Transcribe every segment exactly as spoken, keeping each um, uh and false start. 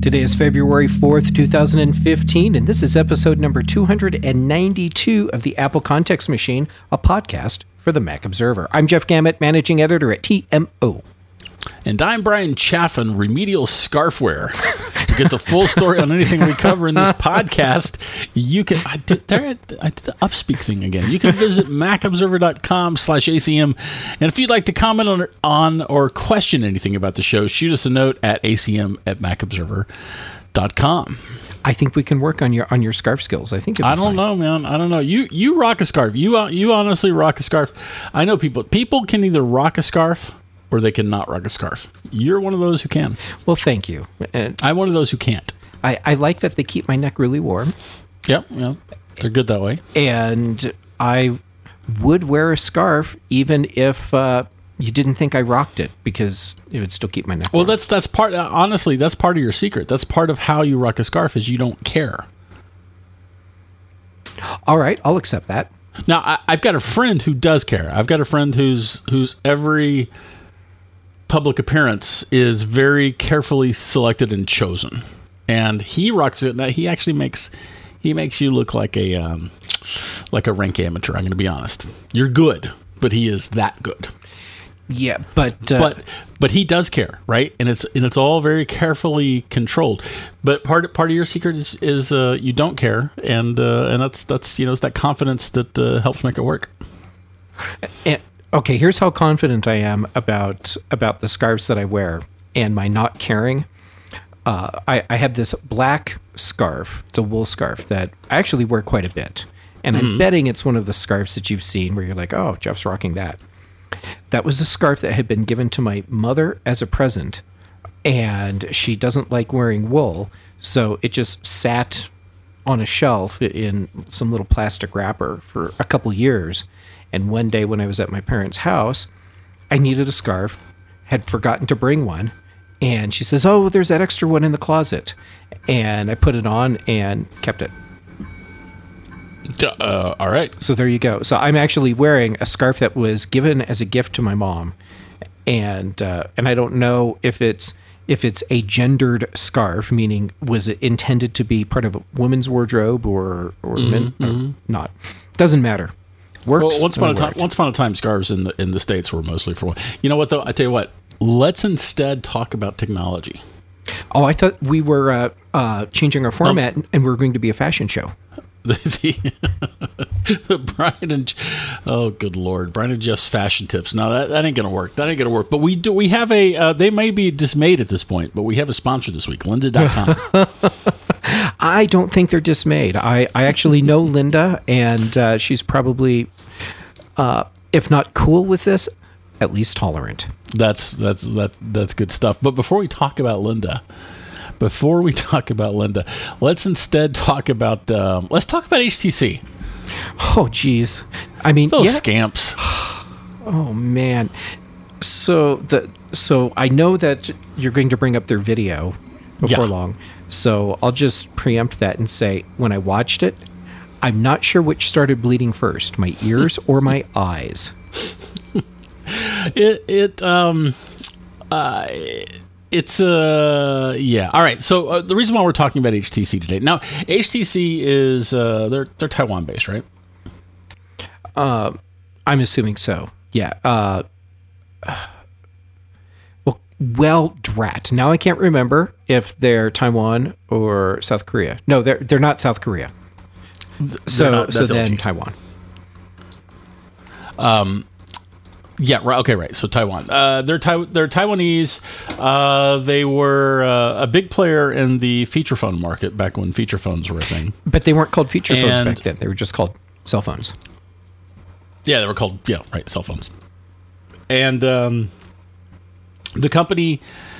Today is February fourth, two thousand fifteen, and this is episode number two hundred ninety-two of the Apple Context Machine, a podcast for the Mac Observer. I'm Jeff Gamet, managing editor at T M O. And I'm Brian Chaffin, remedial scarfware. To get the full story on anything we cover in this podcast, you can, I did, there, I did the upspeak thing again. You can visit macobserver.com slash ACM. And if you'd like to comment on, on or question anything about the show, shoot us a note at acm at macobserver dot com. I think we can work on your on your scarf skills. I think it'd be I don't fine. know, man. I don't know. You you rock a scarf. You uh, you honestly rock a scarf. I know people. People can either rock a scarf or they can not rock a scarf. You're one of those who can. Well, thank you. And I'm one of those who can't. I, I like that they keep my neck really warm. Yep, yep. They're good that way. And I would wear a scarf even if uh, you didn't think I rocked it, because it would still keep my neck Well, warm. that's that's part. Uh, honestly, that's part of your secret. That's part of how you rock a scarf is you don't care. All right, I'll accept that. Now, I, I've got a friend who does care. I've got a friend who's who's every public appearance is very carefully selected and chosen, and he rocks it. Now, he actually makes he makes you look like a um, like a rank amateur. I'm going to be honest. You're good, but he is that good. Yeah, but uh, but but he does care, right? And it's and it's all very carefully controlled. But part part of your secret is is uh, you don't care, and uh, and that's that's you know it's that confidence that uh, helps make it work. And, okay, here's how confident I am about about the scarves that I wear and my not caring. Uh, I, I have this black scarf. It's a wool scarf that I actually wear quite a bit, and I'm betting it's one of the scarves that you've seen where you're like, oh, Jeff's rocking that. That was a scarf that had been given to my mother as a present, and she doesn't like wearing wool, so it just sat on a shelf in some little plastic wrapper for a couple years. And one day when I was at my parents' house, I needed a scarf, had forgotten to bring one, and she says, oh, there's that extra one in the closet. And I put it on and kept it. Uh, all right. So there you go. So I'm actually wearing a scarf that was given as a gift to my mom, and uh, and I don't know if it's if it's a gendered scarf, meaning was it intended to be part of a woman's wardrobe or or Mm-hmm, men mm-hmm. or not. Doesn't matter. Works. Well, once upon a time, worked. once upon a time, scarves in the in the States were mostly for women. You know what though? I tell you what. Let's instead talk about technology. Oh, I thought we were uh, uh, changing our format, um, and we were going to be a fashion show. The, the Brian and oh, good Lord, Brian and Jeff's fashion tips. No, that, that ain't gonna work. That ain't gonna work. But we do. We have a. Uh, they may be dismayed at this point, but we have a sponsor this week, Lynda dot com. I don't think they're dismayed. I, I actually know Linda, and uh, she's probably, uh, if not cool with this, at least tolerant. That's that's that that's good stuff. But before we talk about Linda. Before we talk about Linda, let's instead talk about um, let's talk about H T C. Oh, geez. I mean, those yeah. scamps. Oh man. So the so I know that you're going to bring up their video before Yeah. long. So I'll just preempt that and say when I watched it, I'm not sure which started bleeding first, my ears or my eyes. It it um uh. It's, uh, yeah. All right. So uh, the reason why we're talking about H T C today. Now, H T C is, uh, they're, they're Taiwan based, right? Uh, I'm assuming so. Yeah. Uh, well, well, drat. Now I can't remember if they're Taiwan or South Korea. No, they're, they're not South Korea. So, not- so that's then L G. Taiwan. Um, Yeah, right. Okay, right. So Taiwan, uh, they're tai- they're Taiwanese. Uh, they were uh, a big player in the feature phone market back when feature phones were a thing. But they weren't called feature phones And- back then. They were just called cell phones. Yeah, they were called yeah, right, cell phones. And um, the company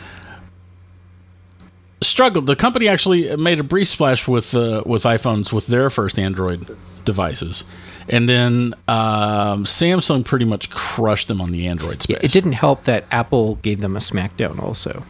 struggled. The company actually made a brief splash with uh, with iPhones with their first Android devices. And then um, Samsung pretty much crushed them on the Android space. It didn't help that Apple gave them a smackdown also.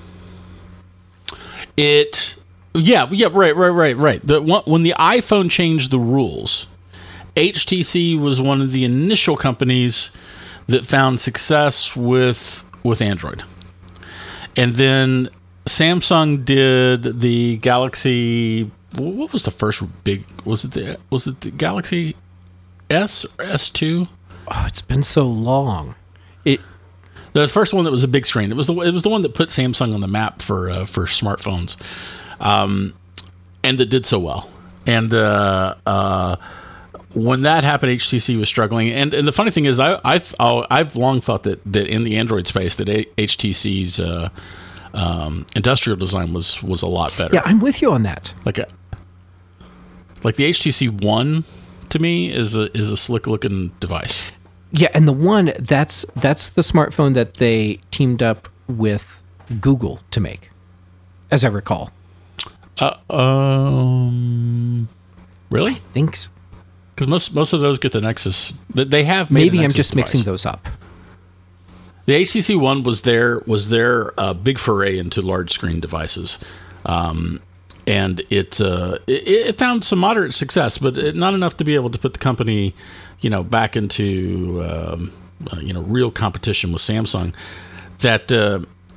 It, yeah, yeah, right, right, right, right. The, when the iPhone changed the rules, H T C was one of the initial companies that found success with with Android. And then Samsung did the Galaxy. What was the first big? Was it the was it the Galaxy S or S two? Oh, it's been so long. It the first one that was a big screen. It was the it was the one that put Samsung on the map for uh, for smartphones, um, and that did so well. And uh, uh, when that happened, H T C was struggling. And and the funny thing is, I I've I've long thought that that in the Android space that H T C's uh, um, industrial design was was a lot better. Yeah, I'm with you on that. Like a like the H T C One to me is a is a slick looking device. Yeah, and the one that's that's the smartphone that they teamed up with Google to make, as I recall. Uh, um, really? I think so. Because most most of those get the Nexus. They have made maybe a I'm Nexus just device. mixing those up. The H T C One was their was their uh, big foray into large screen devices, um, and it, uh, it it found some moderate success, but it, not enough to be able to put the company, you know, back into um, uh, you know real competition with Samsung. That uh,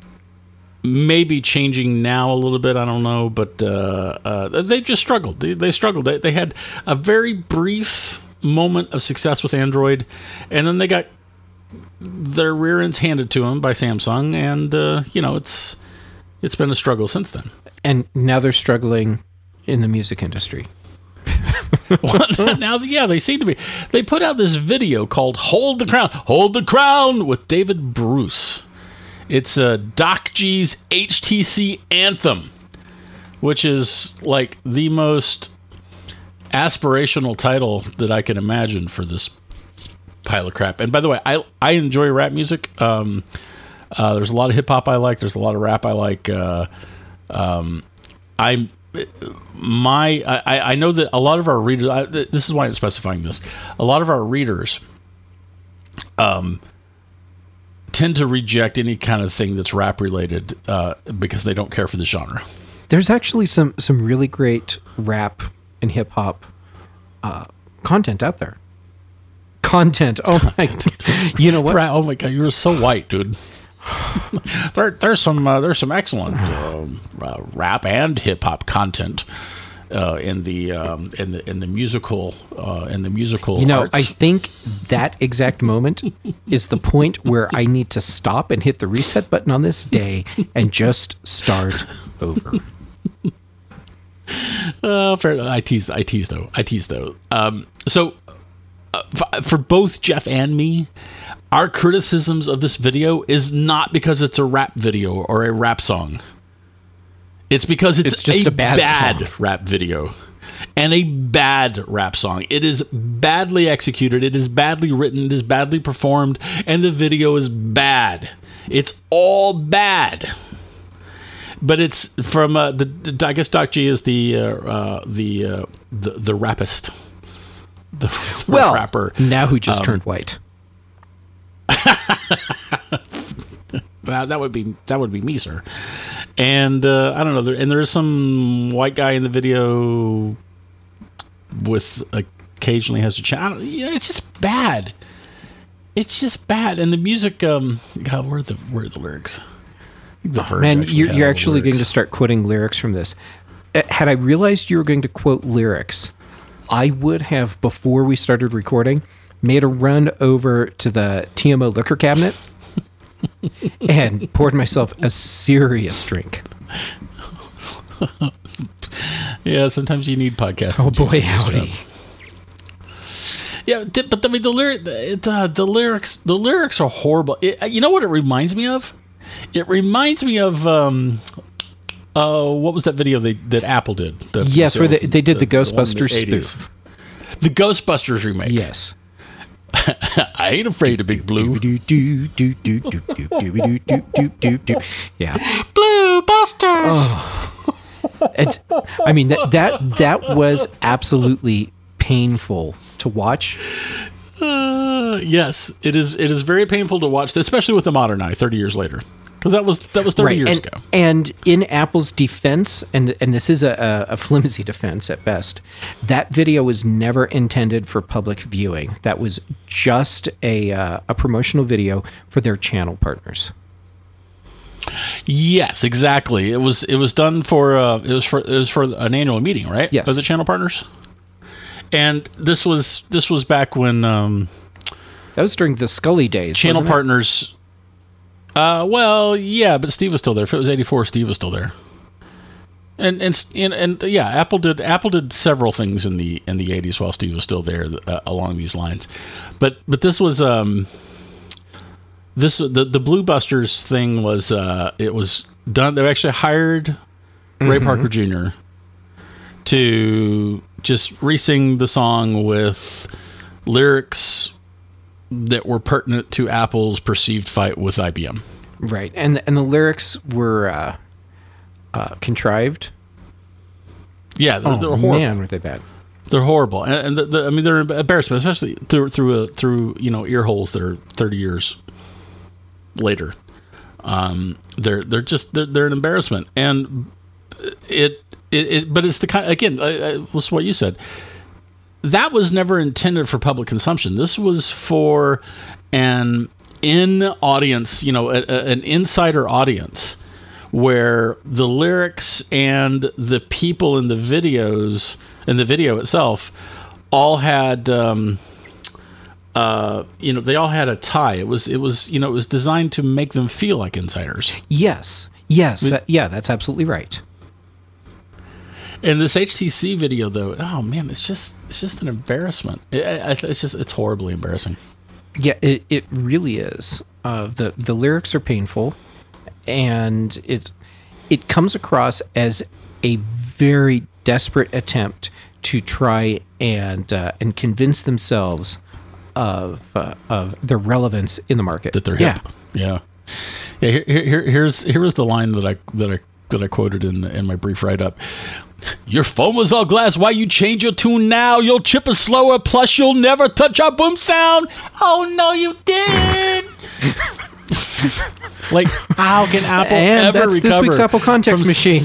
may be changing now a little bit. I don't know, but uh, uh, they just struggled. They, they struggled. They, they had a very brief moment of success with Android, and then they got their rear ends handed to them by Samsung, and uh, you know it's it's been a struggle since then. And now they're struggling in the music industry. Well, now, yeah, they seem to be. They put out this video called "Hold the Crown, Hold the Crown" with David Bruce. It's uh, Doc G's H T C anthem, which is like the most aspirational title that I can imagine for this pile of crap. And by the way, I I enjoy rap music. Um, uh, there's a lot of hip hop I like. There's a lot of rap I like. Uh, um, I'm my I, I know that a lot of our readers. I, this is why I'm specifying this. A lot of our readers, um, tend to reject any kind of thing that's rap related uh, because they don't care for the genre. There's actually some some really great rap and hip hop uh, content out there. Content. Oh content. my! You know what? Right, oh my god! You're so white, dude. there, there's some uh, there's some excellent uh, uh, rap and hip hop content uh, in the um, in the in the musical uh, in the musical. You know, arts. I think that exact moment is the point where I need to stop and hit the reset button on this day and just start over. Uh, fair. I tease. I tease though. I tease though. Um, so uh, f- for both Jeff and me, our criticisms of this video is not because it's a rap video or a rap song. It's because it's, It's just a, a bad bad song. rap video and a bad rap song. It is badly executed. It is badly written. It is badly performed, and the video is bad. It's all bad. But it's from uh, the, the. I guess Doc G is the uh, uh, the, uh, the the rapist, the, the Well, rapper. now who just Um, turned white? That, that would be that would be me, sir. And uh, I don't know. There, and there's some white guy in the video with occasionally has a channel. You know, it's just bad. It's just bad. And the music. Um, God, where are the where are the lyrics? The Verge Man, actually you're, had you're all the actually going lyrics. to start quoting lyrics from this. Uh, Had I realized you were going to quote lyrics, I would have, before we started recording, made a run over to the T M O liquor cabinet and poured myself a serious drink. Yeah, sometimes you need podcasts. Oh to do boy, some howdy. stuff. Yeah, th- but I mean the lyric, it, uh, the lyrics, the lyrics are horrible. It, you know what it reminds me of? It reminds me of um, uh, what was that video they, that Apple did? The, Yes, where they, they did the, one in Ghostbusters eighties. spoof. The Ghostbusters remake. Yes. I ain't afraid of Big Blue. Do, do, do, do, do, do, do, do, do, do, do, do. Yeah. Blue Busters. Oh. It's, I mean, that, that that was absolutely painful to watch. Uh, yes, it is. It is very painful to watch, especially with the modern eye, thirty years later, because that was that was thirty Right. years and, ago. and in Apple's defense, and and this is a, a flimsy defense at best, that video was never intended for public viewing. That was just a uh, a promotional video for their channel partners. Yes, exactly. It was it was done for uh, it was for it was for an annual meeting, right? Yes. Of the channel partners. And this was this was back when um, that was during the Scully days. Channel wasn't it? partners. Uh, well, yeah, but Steve was still there. If it was eighty-four, Steve was still there. And and and, and yeah, Apple did Apple did several things in the in the eighties while Steve was still there uh, along these lines. But but this was um this the the Blue Busters thing was uh it was done. They actually hired mm-hmm. Ray Parker Junior to just re-sing the song with lyrics that were pertinent to Apple's perceived fight with I B M. Right, and and the lyrics were uh, uh, contrived. Yeah, they're, oh they're horrible. Man, were they bad? They're horrible, and, and the, the, I mean they're embarrassment, especially through through a, through you know ear holes that are thirty years later. Um, they're they're just they're, they're an embarrassment, and it it, it but it's the kind again. I, I, was what you said. That was never intended for public consumption. This was for an in audience, you know, a, a, an insider audience, where the lyrics and the people in the videos and the video itself all had, um, uh, you know, they all had a tie. It was, it was, you know, it was designed to make them feel like insiders. Yes, yes, that, yeah, that's absolutely right. And this H T C video, though, oh man, it's just it's just an embarrassment. It, it, it's just it's horribly embarrassing. Yeah, it, it really is. Uh, the the lyrics are painful, and it's it comes across as a very desperate attempt to try and uh, and convince themselves of uh, of their relevance in the market. That they're yeah. hip. Yeah, yeah. Here, here, here's here was the line that I that I that I quoted in in my brief write up. Your phone was all glass. Why you change your tune now? Your chip is slower. Plus, you'll never touch our boom sound. Oh no, you did. Like, how can Apple and ever that's recover this week's Apple Context Machine.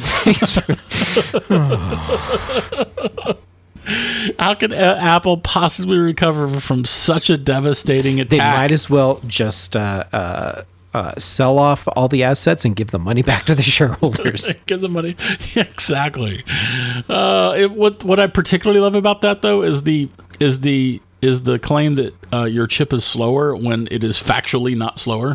How can uh, Apple possibly recover from such a devastating attack? They might as well just uh, uh, uh, sell off all the assets and give the money back to the shareholders. Give the money. Yeah, exactly. Uh, it, what what I particularly love about that, though, is the is the is the claim that uh, your chip is slower when it is factually not slower.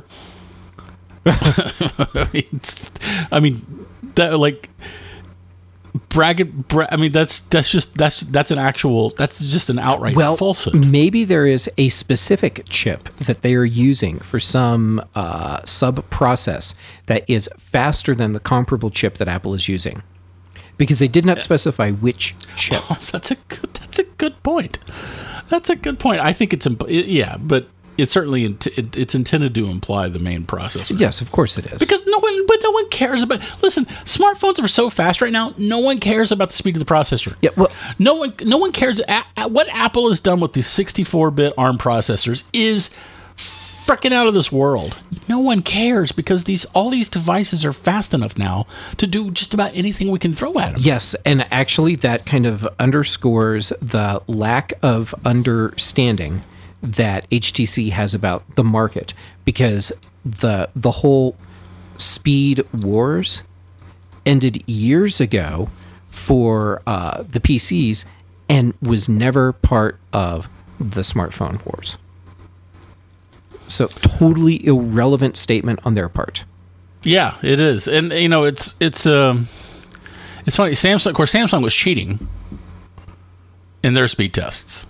I mean, I mean that like. Bragging, bra- I mean, that's that's just that's that's an actual that's just an outright well, falsehood. Maybe there is a specific chip that they are using for some uh, sub process that is faster than the comparable chip that Apple is using, because they did not specify which chip. Oh, that's a good, that's a good point. That's a good point. I think it's imp- it, yeah, but it's certainly int- it, it's intended to imply the main processor. Yes, of course it is. Because no one, but no one cares about. Listen, smartphones are so fast right now. No one cares about the speed of the processor. Yeah, well, no one, no one cares. A, a, what Apple has done with the sixty-four bit ARM processors is freaking out of this world. No one cares because these all these devices are fast enough now to do just about anything we can throw at them. Yes, and actually, that kind of underscores the lack of understanding that H T C has about the market, because the the whole speed wars ended years ago for uh, the P Cs and was never part of the smartphone wars. So totally irrelevant statement on their part. Yeah, it is, and you know it's it's um it's funny. Samsung, of course, Samsung was cheating in their speed tests.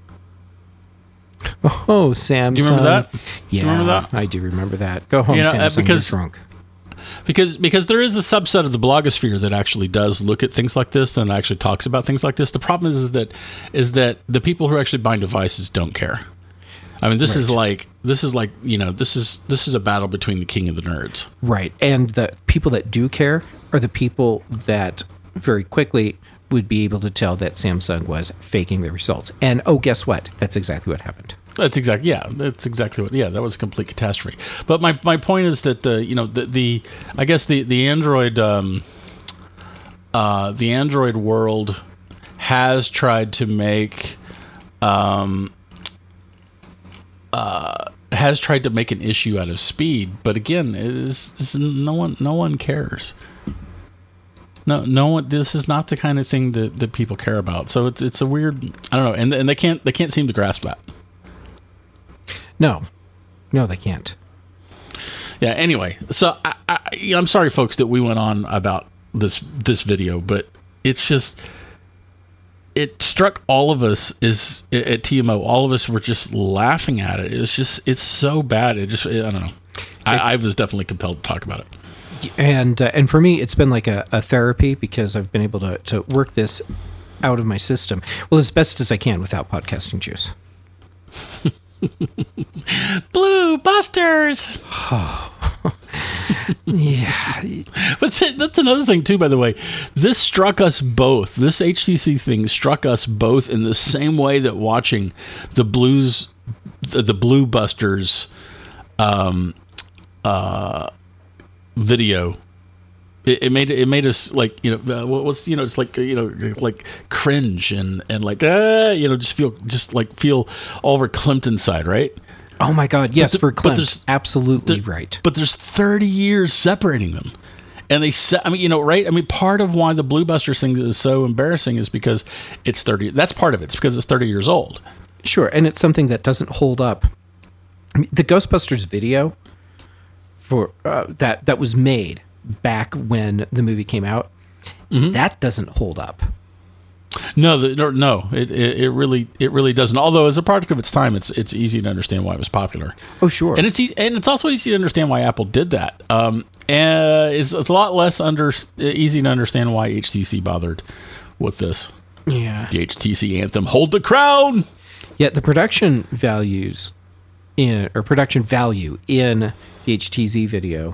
Oh, Samsung. Do you remember that? Yeah, do you remember that? I do remember that. Go home, you know, Samsung, because, you're drunk. Because, because there is a subset of the blogosphere that actually does look at things like this and actually talks about things like this. The problem is, is that is that the people who are actually buying devices don't care. I mean, this right. is like this is like you know this is this is a battle between the king and the nerds. Right, and the people that do care are the people that very quickly would be able to tell that Samsung was faking the results. And oh, guess what? That's exactly what happened. That's exactly yeah. That's exactly what yeah. That was a complete catastrophe. But my, my point is that the you know the, the I guess the the Android um, uh, the Android world has tried to make um, uh, has tried to make an issue out of speed, but again, it is, this is, no one no one cares. No, no one. This is not the kind of thing that, that people care about. So it's it's a weird. I don't know, and and they can't they can't seem to grasp that. No, no, they can't. Yeah. Anyway, so I, I, I'm sorry, folks, that we went on about this this video, but it's just it struck all of us is at T M O. All of us were just laughing at it. It's just it's so bad. It just I don't know. I, I was definitely compelled to talk about it. And uh, and for me, it's been like a, a therapy because I've been able to, to work this out of my system, well, as best as I can without podcasting juice. Blue Busters! Yeah. But that's another thing, too, by the way. This struck us both. This H T C thing struck us both in the same way that watching the Blues, the, the Blue Busters um, uh, video. It, it made it made us like, you know, uh, what's, you know, it's like, you know, like cringe and, and like, uh, you know, just feel, just like feel Oliver Klimt inside, right? Oh my God. Yes, the, for Klimt. Absolutely there, right. But there's thirty years separating them. And they said, I mean, you know, right? I mean, part of why the Blue Busters thing is so embarrassing is because it's thirty. That's part of it. It's because it's thirty years old. Sure. And it's something that doesn't hold up. I mean, the Ghostbusters video for uh, that that was made back when the movie came out, mm-hmm. that doesn't hold up. No, the, no, no. It, it it really it really doesn't. Although as a product of its time, it's it's easy to understand why it was popular. Oh, sure. And it's e- and it's also easy to understand why Apple did that. Um, and it's, it's a lot less under easy to understand why H T C bothered with this. Yeah. The H T C anthem, "Hold the Crown." Yet the production values in or production value in the H T C video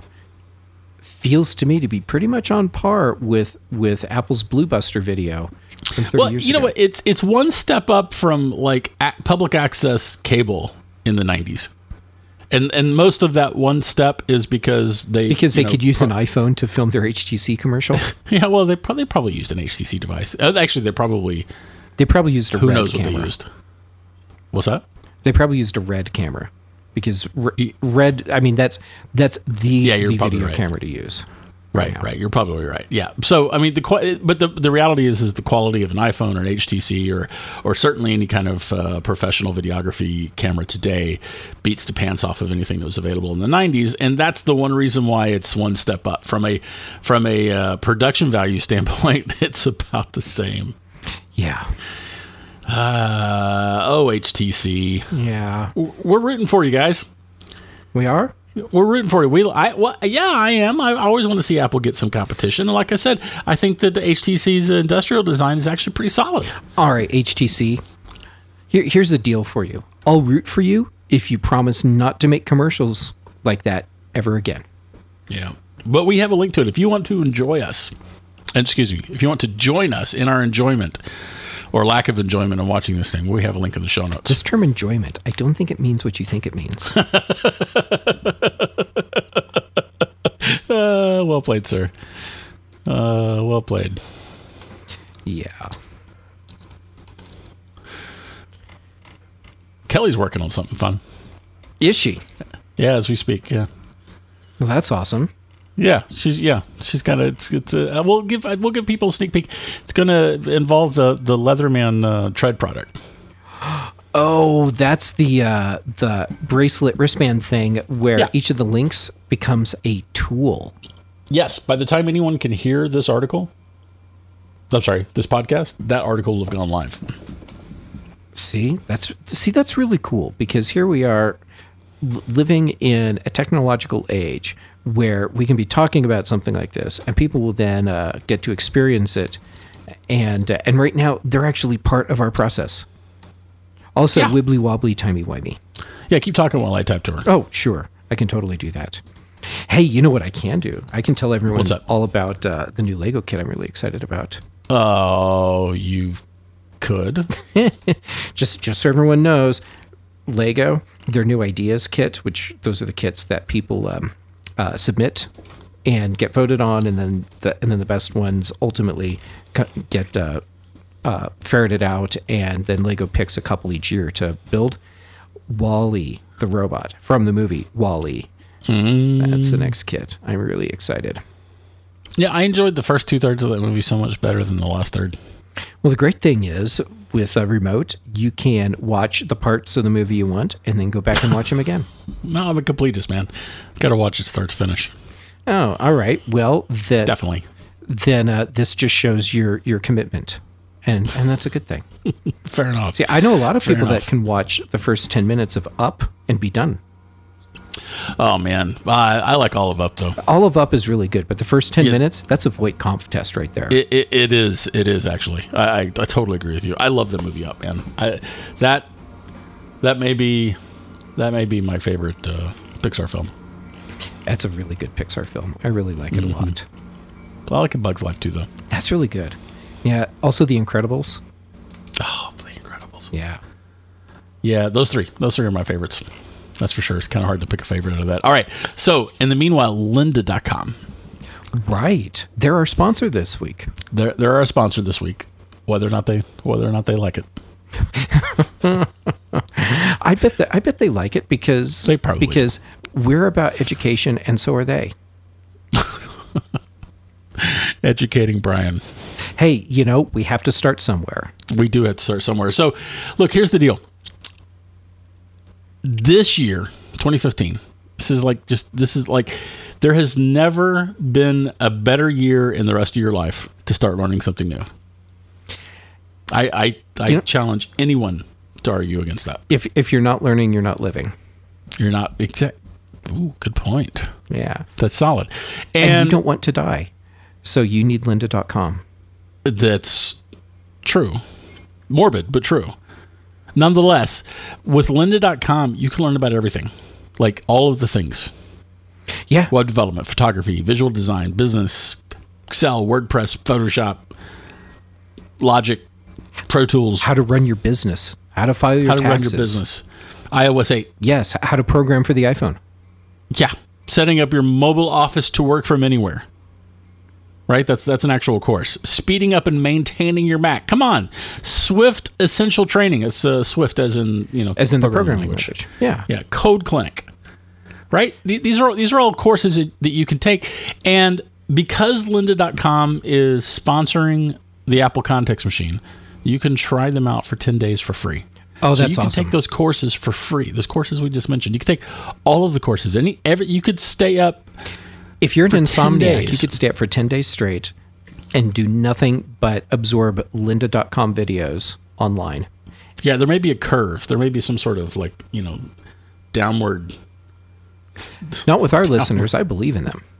feels to me to be pretty much on par with with Apple's Blue Buster video from thirty well, years you ago. know what? It's it's one step up from like a- public access cable in the nineties, and and most of that one step is because they because they know, could use pro- an iPhone to film their H T C commercial. Yeah, well, they probably probably used an H T C device. Uh, actually, they probably they probably used a who red knows camera. what they used. What's that? They probably used a red camera because re- red. I mean, that's that's the, Yeah, you're the probably video right. camera to use. Right, right. You're probably right. Yeah. So, I mean, the qu- but the the reality is, is the quality of an iPhone or an H T C or or certainly any kind of uh, professional videography camera today beats the pants off of anything that was available in the nineties, and that's the one reason why it's one step up from a from a uh, production value standpoint. It's about the same. Yeah. Uh, oh, H T C. Yeah. We're rooting for you guys. We are. We're rooting for you. We, I, well, yeah, I am. I always want to see Apple get some competition. And like I said, I think that the H T C's industrial design is actually pretty solid. All right, H T C. Here, here's the deal for you. I'll root for you if you promise not to make commercials like that ever again. Yeah. But we have a link to it. If you want to enjoy us, and excuse me, if you want to join us in our enjoyment or lack of enjoyment of watching this thing, we have a link in the show notes. This term enjoyment, I don't think it means what you think it means. uh, well played, sir. Uh, well played. Yeah. Kelly's working on something fun. Is she? Yeah, as we speak, yeah. Well, that's awesome. Yeah, she's yeah, she's got a. It's, it's a, we'll give we'll give people a sneak peek. It's going to involve the the Leatherman uh, tread product. Oh, that's the uh, the bracelet wristband thing where Yeah. each of the links becomes a tool. Yes, by the time anyone can hear this article, I'm sorry, this podcast, that article will have gone live. See, that's see that's really cool because here we are l- living in a technological age where we can be talking about something like this, and people will then uh, get to experience it, and uh, and right now they're actually part of our process. Also, Yeah. wibbly wobbly, timey wimey. Yeah, keep talking while I type to her. Oh, sure, I can totally do that. Hey, you know what I can do? I can tell everyone What's that? all about uh, the new Lego kit I'm really excited about. Oh, you could. Just just so everyone knows, Lego, their new ideas kit, which those are the kits that people um, uh, submit and get voted on, and then the and then the best ones ultimately co- get uh, uh, ferreted out, and then Lego picks a couple each year to build. Wally the robot from the movie WALL-E. Mm. That's the next kid. I'm really excited. Yeah, I enjoyed the first two thirds of that movie so much better than the last third. Well, the great thing is, with a remote, you can watch the parts of the movie you want and then go back and watch them again. No, I'm a completist, man. Got to watch it start to finish. Oh, all right. Well, then, Definitely. then uh, this just shows your, your commitment, and, and that's a good thing. Fair enough. See, I know a lot of Fair people enough. that can watch the first ten minutes of Up and be done. Oh, man. I, I like all of Up, though. All of Up is really good, but the first ten Yeah. minutes, that's a Voight Kampf test right there. It, it, it is. It is, actually. I, I, I totally agree with you. I love the movie Up, man. I, that that may be that may be my favorite uh, Pixar film. That's a really good Pixar film. I really like it Mm-hmm. a lot. I like A Bug's Life, too, though. That's really good. Yeah. Also, The Incredibles. Oh, The Incredibles. Yeah. Yeah, those three. Those three are my favorites. That's for sure. It's kind of hard to pick a favorite out of that. All right. So, in the meanwhile, lynda dot com. Right. They're our sponsor this week. They're, they're our sponsor this week, whether or not they whether or not they like it. I bet that I bet they like it because They probably because we're about education and so are they. Educating Brian. Hey, you know, we have to start somewhere. We do have to start somewhere. So, look, here's the deal. This year, twenty fifteen, this is like just, this is like, there has never been a better year in the rest of your life to start learning something new. I I, I You know- challenge anyone to argue against that. If if you're not learning, you're not living. You're not exact. Ooh, good point. Yeah. That's solid. And, And, you don't want to die. So you need lynda dot com. that's true. Morbid, but true. Nonetheless, with lynda dot com, you can learn about everything. Like all of the things. Yeah. Web development, photography, visual design, business, Excel, WordPress, Photoshop, Logic, Pro Tools, How to run your business. How to file your how to run taxes. your business, i O S eight. Yes. How to program for the iPhone. Yeah. Setting up your mobile office to work from anywhere. Right? That's that's an actual course. Speeding up and maintaining your Mac. Come on. Swift Essential Training. It's uh, Swift as in, you know, As in the programming language. Yeah. Yeah, Code Clinic. Right? Th- These are these are all courses that that you can take, and because lynda dot com is sponsoring the Apple Context Machine, you can try them out for ten days for free. Oh, So that's you can awesome. take those courses for free. Those courses we just mentioned. You can take all of the courses. Any every you could stay up. If you're an for ten insomniac, you days. could stay up for ten days straight and do nothing but absorb lynda dot com videos online. Yeah, there may be a curve. There may be some sort of like, you know, downward. Not with our listeners. I believe in them.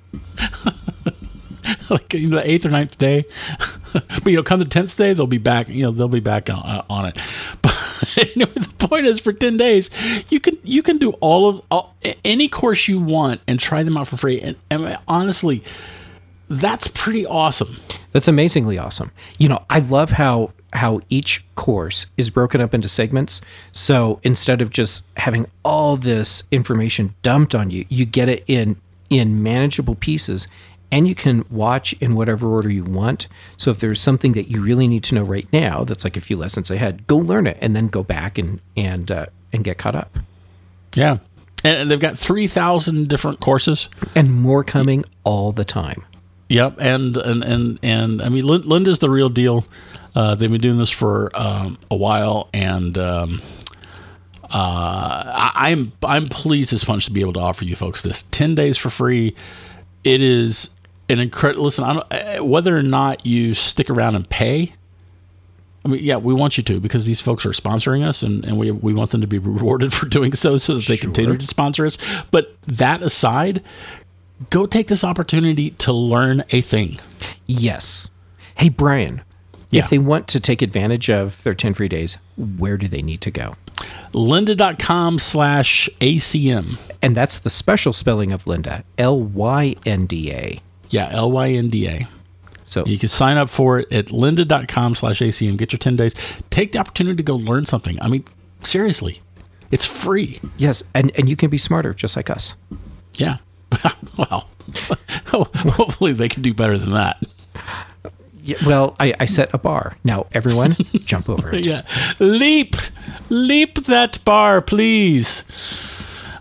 Like, you know, the eighth or ninth day, but you know, come the tenth day, they'll be back. You know, they'll be back on, uh, on it. But anyway, the point is, for ten days, you can you can do all of all, any course you want and try them out for free. And, and honestly, that's pretty awesome. That's amazingly awesome. You know, I love how how each course is broken up into segments. So instead of just having all this information dumped on you, you get it in in manageable pieces. And you can watch in whatever order you want. So if there's something that you really need to know right now, that's like a few lessons ahead, go learn it and then go back and and uh, and get caught up. Yeah, and they've got three thousand different courses. And more coming all the time. Yep, and and and and I mean, Lin- Lynda's the real deal. Uh, they've been doing this for um, a while, and um, uh, I, I'm I'm pleased as punch to be able to offer you folks this ten days for free. It is an incredible. Listen, I don't, uh, whether or not you stick around and pay. I mean, yeah, we want you to, because these folks are sponsoring us, and, and we we want them to be rewarded for doing so, so that they Sure. continue to sponsor us. But that aside, go take this opportunity to learn a thing. Yes. Hey, Brian, Yeah. if they want to take advantage of their ten free days, where do they need to go? lynda.com slash ACM. And that's the special spelling of Lynda, L Y N D A. Yeah, L Y N D A. So You can sign up for it at lynda.com slash ACM. Get your ten days. Take the opportunity to go learn something. I mean, seriously, it's free. yes, and, and you can be smarter just like us. Yeah. Well, hopefully they can do better than that. Yeah, well, I, I set a bar. Now, everyone, jump over it. Yeah. Leap. Leap that bar, please.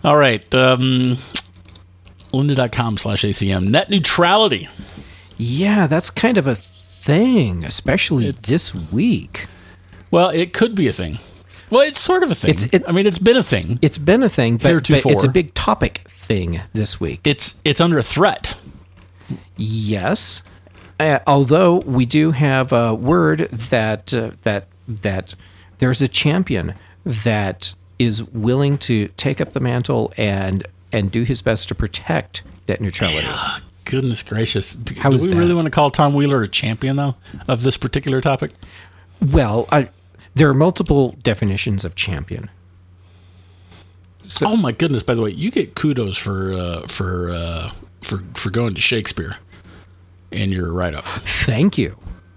All right. Um, lynda.com slash ACM. Net neutrality. Yeah, that's kind of a thing, especially It's- this week. Well, it could be a thing. Well, it's sort of a thing. It's- it- I mean, it's been a thing. It's been a thing, but, but it's a Heretofore. big topic thing this week. It's it's under threat. Yes, uh, although we do have a word that uh, that that there's a champion that is willing to take up the mantle and and do his best to protect net neutrality. Goodness gracious. Do, How do is we that? really want to call Tom Wheeler a champion, though, of this particular topic? Well, I, there are multiple definitions of champion. So, Oh, my goodness. By the way, you get kudos for uh, for uh, for for going to Shakespeare in your write-up. thank you.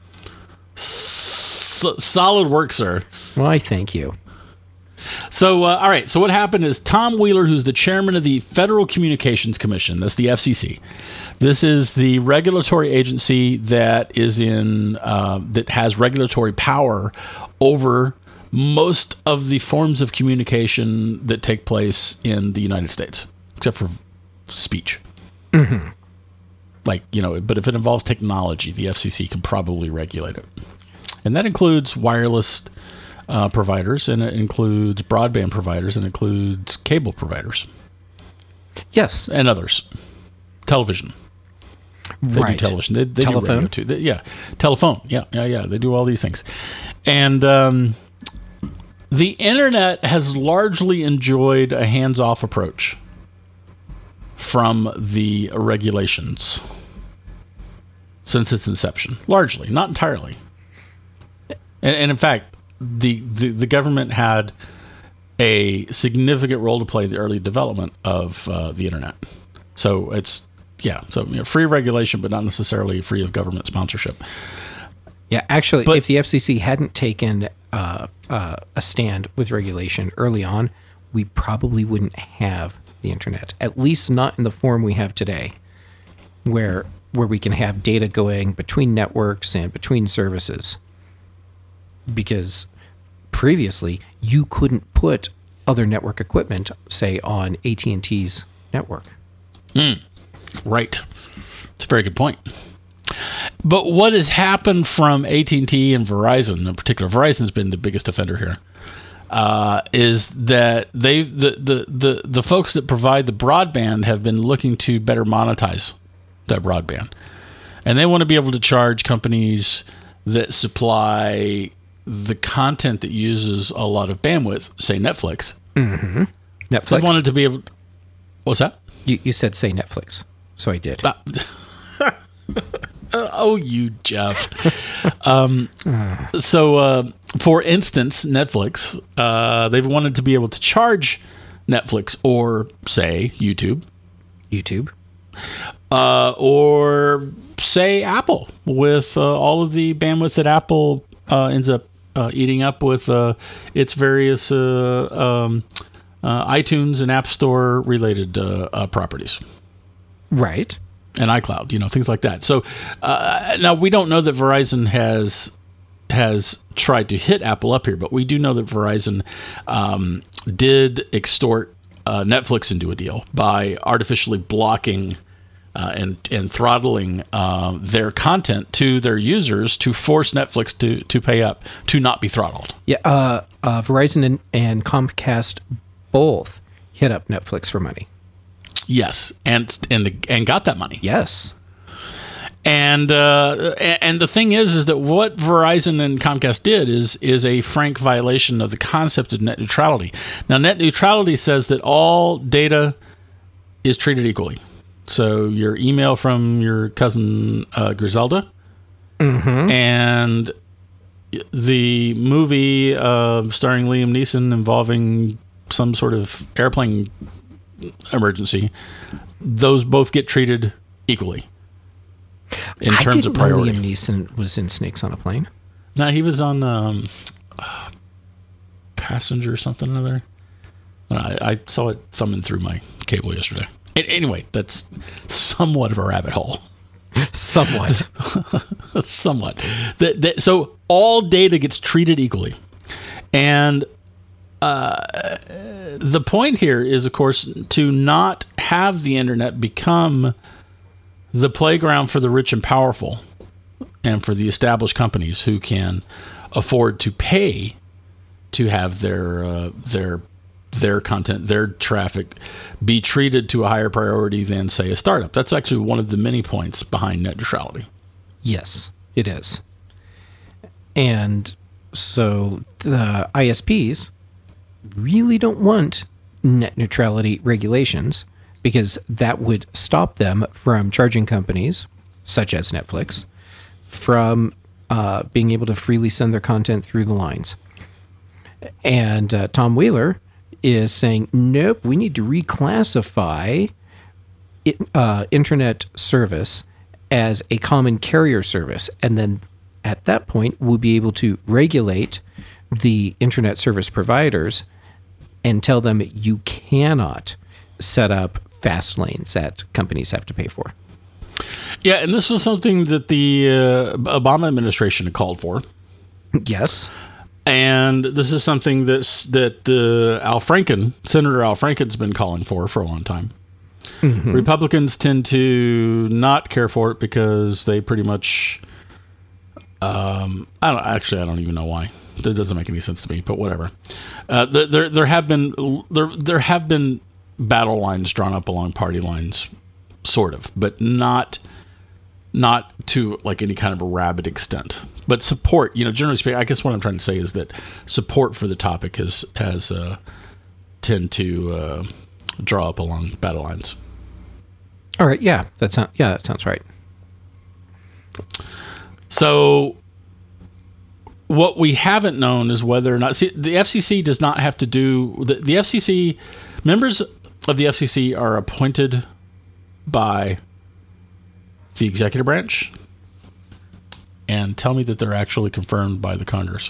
S- solid work, sir. Why, thank you. So, uh, all right. So, what happened is Tom Wheeler, who's the chairman of the Federal Communications Commission, that's the F C C. This is the regulatory agency that is in uh, that has regulatory power over most of the forms of communication that take place in the United States, except for speech. Mm-hmm. Like, you know, but if it involves technology, the F C C can probably regulate it, and that includes wireless Uh, providers, and it includes broadband providers, and includes cable providers Yes, and others. Television. They right. do television. They, they do Telephone? radio too. They, yeah, telephone. Yeah, yeah, yeah. They do all these things, and um, the internet has largely enjoyed a hands-off approach from the regulations since its inception. Largely, not entirely, and, and in fact. The, the the government had a significant role to play in the early development of uh, the internet. So it's, yeah, so you know, free regulation, but not necessarily free of government sponsorship. Yeah, actually, But- if the F C C hadn't taken uh, uh, a stand with regulation early on, we probably wouldn't have the internet, at least not in the form we have today, where where we can have data going between networks and between services. Because previously, you couldn't put other network equipment, say, on A T and T's network. Right. It's a very good point. But what has happened from A T and T and Verizon, in particular, Verizon's been the biggest offender here, uh, is that they the, the, the, the folks that provide the broadband have been looking to better monetize that broadband. And they want to be able to charge companies that supply the content that uses a lot of bandwidth, say Netflix. Mm-hmm. They Netflix. wanted to be able... What's that? you, you said say Netflix, so I did. Uh, oh, you, Jeff. um, so, uh, for instance, Netflix, uh, they've wanted to be able to charge Netflix or, say, YouTube, YouTube. uh, or, say, Apple, with uh, all of the bandwidth that Apple uh, ends up uh, eating up with uh, its various uh, um, uh, iTunes and App Store related uh, uh, properties. Right. And iCloud, you know, things like that. So uh, now we don't know that Verizon has has tried to hit Apple up here, but we do know that Verizon um, did extort uh, Netflix into a deal by artificially blocking uh, and and throttling uh, their content to their users to force Netflix to to pay up to not be throttled. Yeah. Uh, uh, Verizon and, and Comcast both hit up Netflix for money. Yes, and and the, and got that money. Yes. And uh, and the thing is, is that what Verizon and Comcast did is is a frank violation of the concept of net neutrality. Now, net neutrality says that all data is treated equally. So your email from your cousin uh, Griselda, Mm-hmm. and the movie uh, starring Liam Neeson involving some sort of airplane emergency, those both get treated equally in I terms didn't of priority. know Liam Neeson was in Snakes on a Plane. No, he was on um, uh, Passenger or something or other. I, I saw it thumbing through my cable yesterday. A- anyway, that's somewhat of a rabbit hole. Somewhat. Somewhat. That, that, so all data gets treated equally. And uh, the point here is, of course, to not have the internet become the playground for the rich and powerful and for the established companies who can afford to pay to have their uh, their their content, their traffic be treated to a higher priority than, say, a startup. That's actually one of the many points behind net neutrality. Yes, it is. And so the I S Ps really don't want net neutrality regulations because that would stop them from charging companies, such as Netflix, from uh, being able to freely send their content through the lines. And uh, Tom Wheeler is saying, nope, we need to reclassify it, uh, internet service as a common carrier service. And then at that point, we'll be able to regulate the internet service providers and tell them you cannot set up fast lanes that companies have to pay for. Yeah, and this was something that the uh, Obama administration had called for. Yes. And this is something that's, that uh, Al Franken, Senator Al Franken's been calling for for a long time. Mm-hmm. Republicans tend to not care for it because they pretty much, um, I don't actually, I don't even know why. That doesn't make any sense to me, but whatever. Uh, there, there, there have been there, there have been battle lines drawn up along party lines, sort of, but not not to like any kind of a rabid extent. But support, you know, generally speaking, I guess what I'm trying to say is that support for the topic has has uh, tend to uh, draw up along battle lines. All right, yeah, that sounds yeah, that sounds right. So, what we haven't known is whether or not see, the F C C does not have to do the, the F C C members of the F C C are appointed by the executive branch, and tell me that they're actually confirmed by the Congress.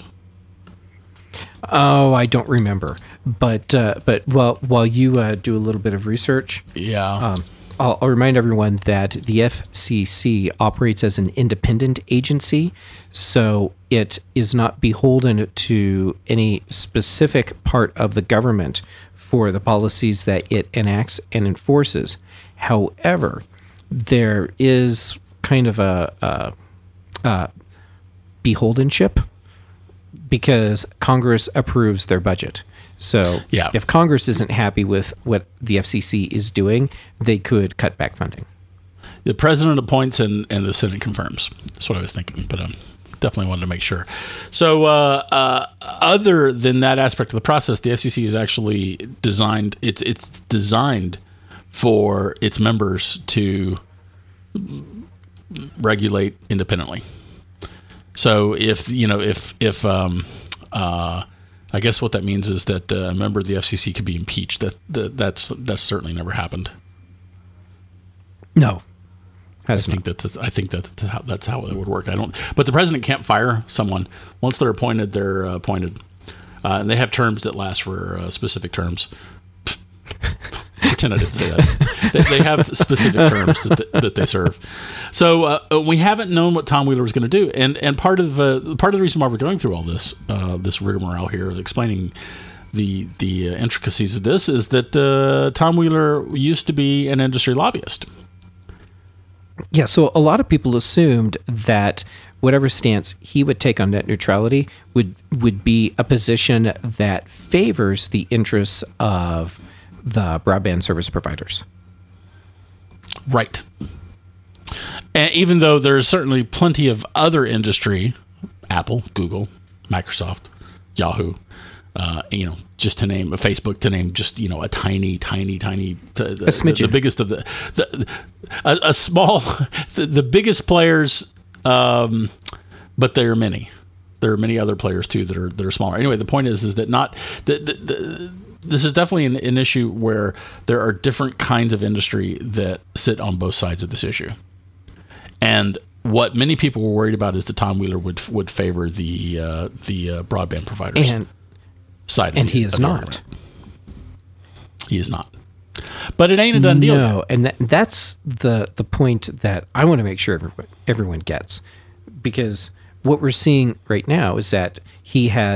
Oh, I don't remember, but uh, but well, while you uh, do a little bit of research, yeah, um, I'll, I'll remind everyone that the F C C operates as an independent agency, so it is not beholden to any specific part of the government for the policies that it enacts and enforces. However, there is kind of a, a, a beholdenship because Congress approves their budget. So yeah. if Congress isn't happy with what the F C C is doing, they could cut back funding. The president appoints and, and the Senate confirms. That's what I was thinking, but um, definitely wanted to make sure. So uh, uh, other than that aspect of the process, the F C C is actually designed, it's it's designed for its members to regulate independently. So if, you know, if, if um, uh, I guess what that means is that a member of the F C C could be impeached. That, that that's that's certainly never happened. No, I think that that's, I think that that's how it would work. I don't, but the president can't fire someone once they're appointed. They're uh, appointed, uh, and they have terms that last for uh, specific terms. Pretend I didn't say that. they, they have specific terms that, th- that they serve. So uh, we haven't known what Tom Wheeler was going to do, and and part of uh, part of the reason why we're going through all this uh, this rigmarole here, explaining the the uh, intricacies of this, is that uh, Tom Wheeler used to be an industry lobbyist. Yeah, so a lot of people assumed that whatever stance he would take on net neutrality would would be a position that favors the interests of the broadband service providers. Right. And even though there's certainly plenty of other industry, Apple, Google, Microsoft, Yahoo, uh, you know, just to name a Facebook, to name just, you know, a tiny, tiny, tiny, t- the, the, the biggest of the, the a, a small, the, the biggest players, um, but there are many. There are many other players too that are that are smaller. Anyway, the point is, is that not the, the, the this is definitely an, an issue where there are different kinds of industry that sit on both sides of this issue. And what many people were worried about is that Tom Wheeler would would favor the uh, the uh, broadband providers and, side of and the, he is of the not. argument. He is not. But it ain't a done deal. No, and that, that's the the point that I want to make sure everyone, everyone gets. Because what we're seeing right now is that he has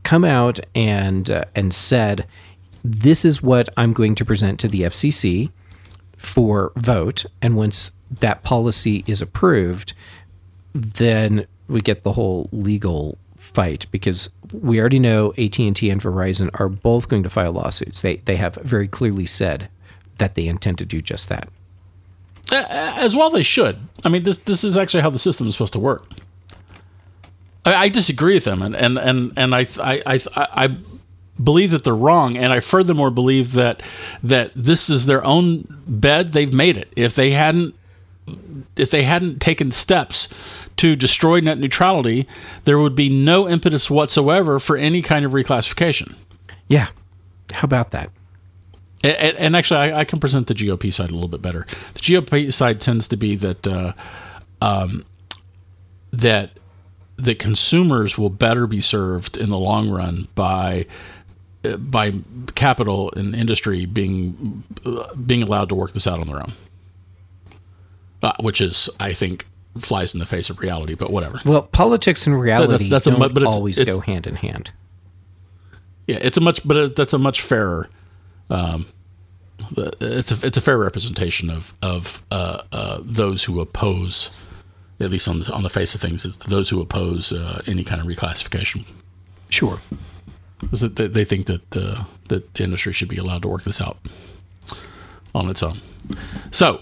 come out and uh, and said, this is what I'm going to present to the F C C for vote, and once that policy is approved, then we get the whole legal fight, because we already know A T and T and Verizon are both going to file lawsuits. They they have very clearly said that they intend to do just that. As well they should. I mean, this this is actually how the system is supposed to work. I, I disagree with them, and and and, and I, I I I believe that they're wrong, and I furthermore believe that that this is their own bed. They've made it. If they hadn't if they hadn't taken steps to destroy net neutrality, there would be no impetus whatsoever for any kind of reclassification. Yeah. How about that? And, and actually, I, I can present the G O P side a little bit better. The G O P side tends to be that uh, um, that that consumers will better be served in the long run by uh, by capital and industry being uh, being allowed to work this out on their own, uh, which is, I think, flies in the face of reality. But whatever. Well, politics and reality that's, that's don't a, but it's, always it's, go hand in hand. Yeah, it's a much, but it, that's a much fairer. Um, it's a it's a fair representation of of uh, uh, those who oppose, at least on the on the face of things, it's those who oppose uh, any kind of reclassification. Sure, because they, they think that uh, that the industry should be allowed to work this out on its own. So,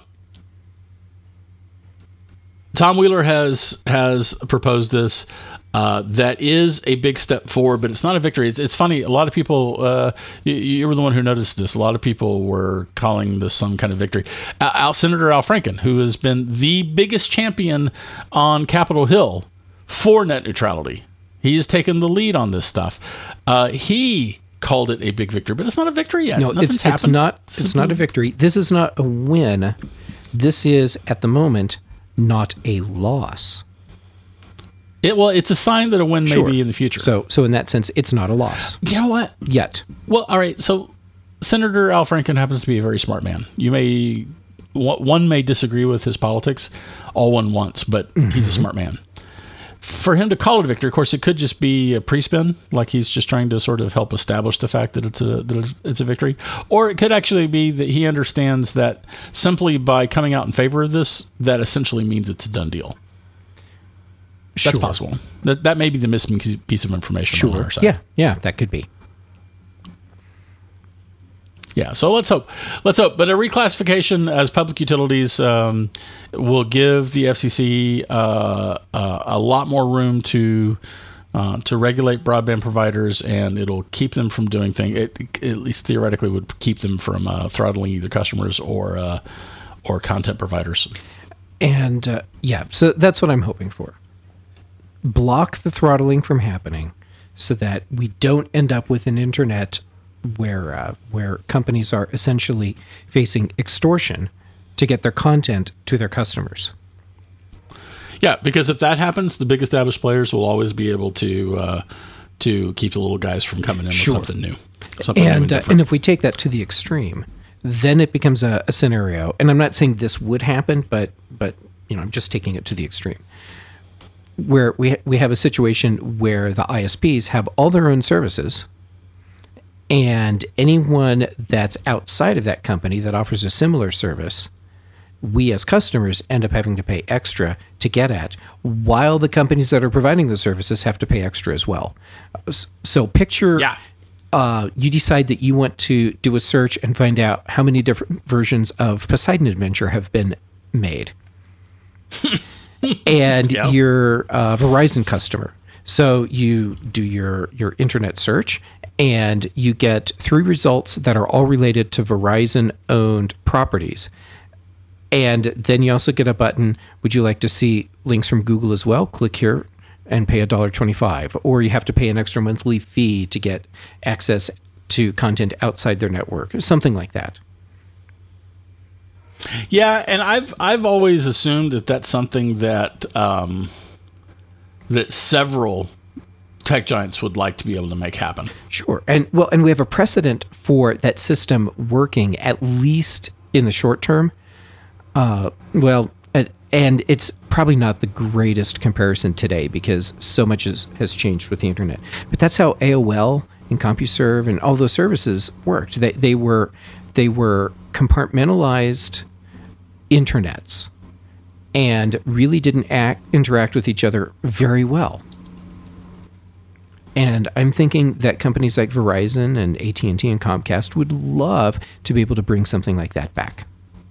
Tom Wheeler has has proposed this. Uh, that is a big step forward, but it's not a victory. It's, it's funny. A lot of people, uh, you, you were the one who noticed this. A lot of people were calling this some kind of victory. Al, Al Senator Al Franken, who has been the biggest champion on Capitol Hill for net neutrality, he's taken the lead on this stuff. Uh, he called it a big victory, but it's not a victory yet. No, it's, it's not. It's not a victory. This is not a win. This is, at the moment, not a loss. It, well, it's a sign that a win sure. may be in the future. So, so in that sense, it's not a loss. You know what? Yet. Well, all right. So, Senator Al Franken happens to be a very smart man. You may one may disagree with his politics all one wants, but mm-hmm. he's a smart man. For him to call it a victory, of course, it could just be a pre-spin, like he's just trying to sort of help establish the fact that it's a that it's a victory, or it could actually be that he understands that simply by coming out in favor of this, that essentially means it's a done deal. That's sure. possible. That that may be the missing piece of information sure. on our side. Yeah, yeah, that could be. Yeah, so let's hope. Let's hope. But a reclassification as public utilities um, will give the F C C uh, uh, a lot more room to uh, to regulate broadband providers, and it'll keep them from doing things. It, at least theoretically, would keep them from uh, throttling either customers or uh, or content providers. And uh, yeah, so that's what I'm hoping for. Block the throttling from happening, so that we don't end up with an internet where uh, where companies are essentially facing extortion to get their content to their customers. Yeah, because if that happens, the big established players will always be able to uh, to keep the little guys from coming in sure. with something new. Something and new and, uh, and if we take that to the extreme, then it becomes a, a scenario. And I'm not saying this would happen, but but you know, I'm just taking it to the extreme, where we we have a situation where the I S Ps have all their own services, and anyone that's outside of that company that offers a similar service, we as customers end up having to pay extra to get at, while the companies that are providing the services have to pay extra as well. So picture yeah. uh, you decide that you want to do a search and find out how many different versions of Poseidon Adventure have been made. And yep. you're a Verizon customer. So you do your, your internet search, and you get three results that are all related to Verizon-owned properties. And then you also get a button, would you like to see links from Google as well? Click here and pay one dollar and twenty-five cents. Or you have to pay an extra monthly fee to get access to content outside their network, or something like that. Yeah, and I've I've always assumed that that's something that um, that several tech giants would like to be able to make happen. Sure, and well, and we have a precedent for that system working, at least in the short term. Uh, well, at, and it's probably not the greatest comparison today because so much is, has changed with the internet. But that's how A O L and CompuServe and all those services worked. They they were they were compartmentalized internets and really didn't act, interact with each other very well. And I'm thinking that companies like Verizon and A T and T and Comcast would love to be able to bring something like that back.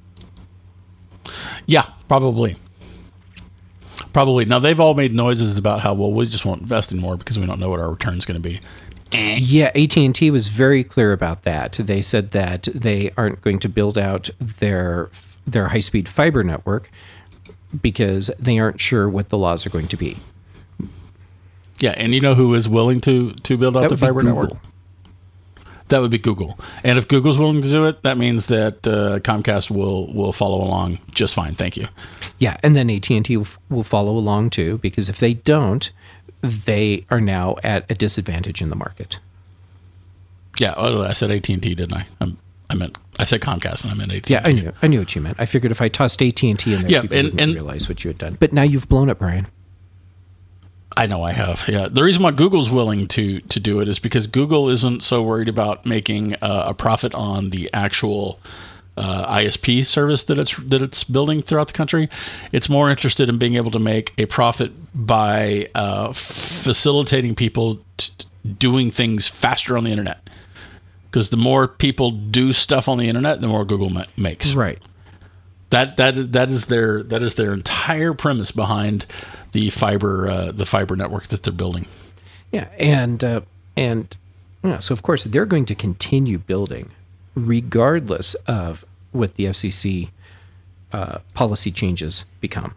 Yeah, probably. Probably. Now, they've all made noises about how, well, we just won't invest in more because we don't know what our return's going to be. Yeah, A T and T was very clear about that. They said that they aren't going to build out their their high-speed fiber network because they aren't sure what the laws are going to be. Yeah, and you know who is willing to, to build out That the would be fiber Google. network? That would be Google. And if Google's willing to do it, that means that uh, Comcast will will follow along just fine. Thank you. Yeah, and then A T and T will, will follow along too, because if they don't, they are now at a disadvantage in the market. Yeah, oh, I said A T and T, didn't I? I'm, I meant I said Comcast, and I meant A T and T. Yeah, I knew I knew what you meant. I figured if I tossed A T and T in there, Yeah, people and- wouldn't and- realize what you had done. But now you've blown it, Brian. I know I have. Yeah, the reason why Google's willing to to do it is because Google isn't so worried about making uh, a profit on the actual uh, I S P service that it's that it's building throughout the country. It's more interested in being able to make a profit by uh, facilitating people t- doing things faster on the internet. Because the more people do stuff on the internet, the more Google ma- makes. Right. That that is that is their that is their entire premise behind the fiber uh, the fiber network that they're building. Yeah, and uh, and you know, so of course they're going to continue building, regardless of what the F C C uh, policy changes become.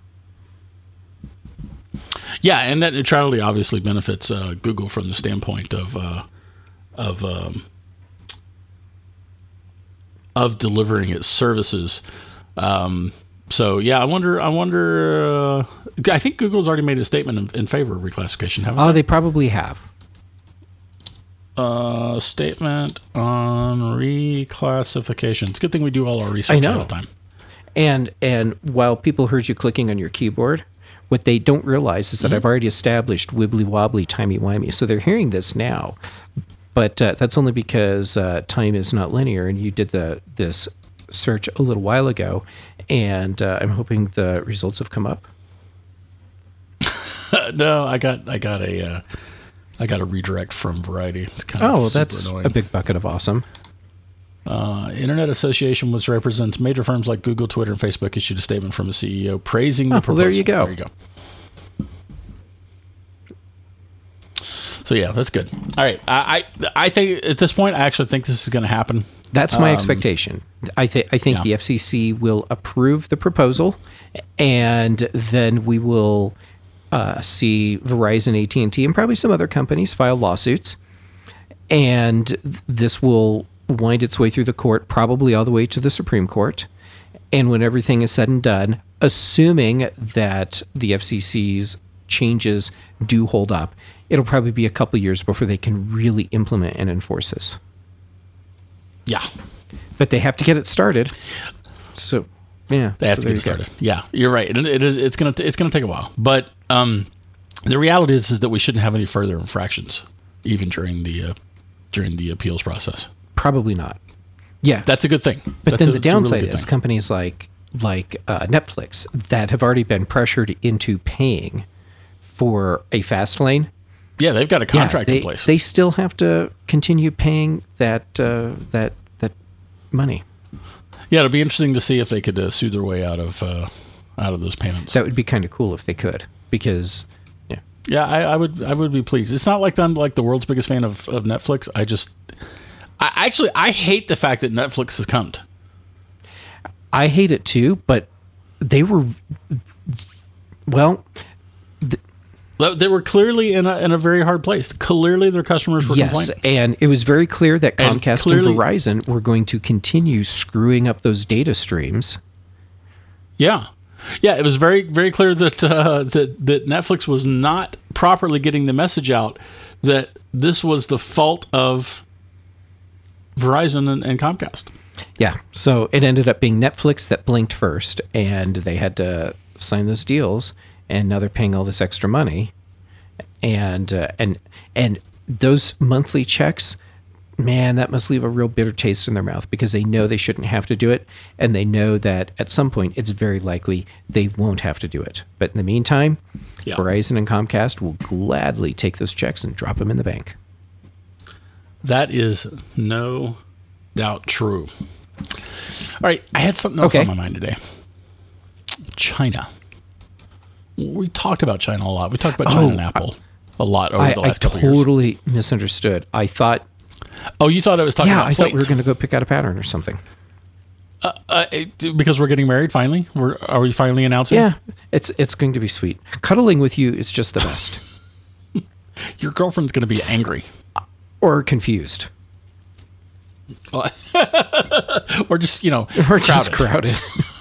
Yeah, and net neutrality obviously benefits uh, Google from the standpoint of uh, of um, of delivering its services. Um, so yeah, I wonder. I wonder. Uh, I think Google's already made a statement in, in favor of reclassification. Haven't Oh, they? they probably have. Uh, statement on reclassification. It's a good thing we do all our research I know. ahead of time. And and while people heard you clicking on your keyboard, what they don't realize is that Mm-hmm. I've already established wibbly wobbly timey wimey. So they're hearing this now, but uh, that's only because uh, time is not linear, and you did the this search a little while ago, and uh, I'm hoping the results have come up. No, I got I got a uh, I got a redirect from Variety. It's kind Oh, of super that's annoying. a big bucket of awesome. Uh, Internet Association, which represents major firms like Google, Twitter, and Facebook, issued a statement from the C E O praising the Oh, well, proposal. there you go. There you go. So yeah, that's good. All right, I I, I think at this point, I actually think this is going to happen. That's my Um, expectation. I think I think yeah. the F C C will approve the proposal, and then we will uh, see Verizon, A T and T, and probably some other companies file lawsuits, and th- this will wind its way through the court, probably all the way to the Supreme Court. And when everything is said and done, assuming that the F C C's changes do hold up, it'll probably be a couple years before they can really implement and enforce this. Yeah, But they have to get it started. So, yeah. they have so to there get it you go. started. Yeah, you're right. It, it is. It's gonna. It's gonna take a while. But um, the reality is, is that we shouldn't have any further infractions, even during the uh, during the appeals process. Probably not. Yeah. That's a good thing. but That's then a- the it's a really downside good is thing. companies like like uh, Netflix that have already been pressured into paying for a fast lane. Yeah, they've got a contract they, in place. They still have to continue paying that uh, that that money. Yeah, it'll be interesting to see if they could uh, sue their way out of uh, out of those payments. That would be kind of cool if they could, because yeah, Yeah, I, I would I would be pleased. It's not like I'm like the world's biggest fan of, of Netflix. I just I actually I hate the fact that Netflix has come. I hate it too. But they were well. They were clearly in a in a very hard place. Clearly, their customers were Yes, complaining. and it was very clear that And Comcast clearly- and Verizon were going to continue screwing up those data streams. Yeah, yeah. It was very very clear that uh, that that Netflix was not properly getting the message out that this was the fault of Verizon and, and Comcast. Yeah, so it ended up being Netflix that blinked first, and they had to sign those deals, and now they're paying all this extra money, and uh, and and those monthly checks, man, that must leave a real bitter taste in their mouth because they know they shouldn't have to do it, and they know that at some point it's very likely they won't have to do it. But in the meantime, yeah. Verizon and Comcast will gladly take those checks and drop them in the bank. That is no doubt true. All right, I had something else okay. on my mind today. China. We talked about China a lot. We talked about China oh, and Apple a lot over I, the last I couple of years. I totally misunderstood. I thought... Oh, you thought I was talking yeah, about I planes. thought we were going to go pick out a pattern or something. Uh, uh, because we're getting married finally? We're, are we finally announcing? Yeah, it's it's going to be sweet. Cuddling with you is just the best. Your girlfriend's going to be angry. Or confused. Or just, you know, or crowded. just crowded.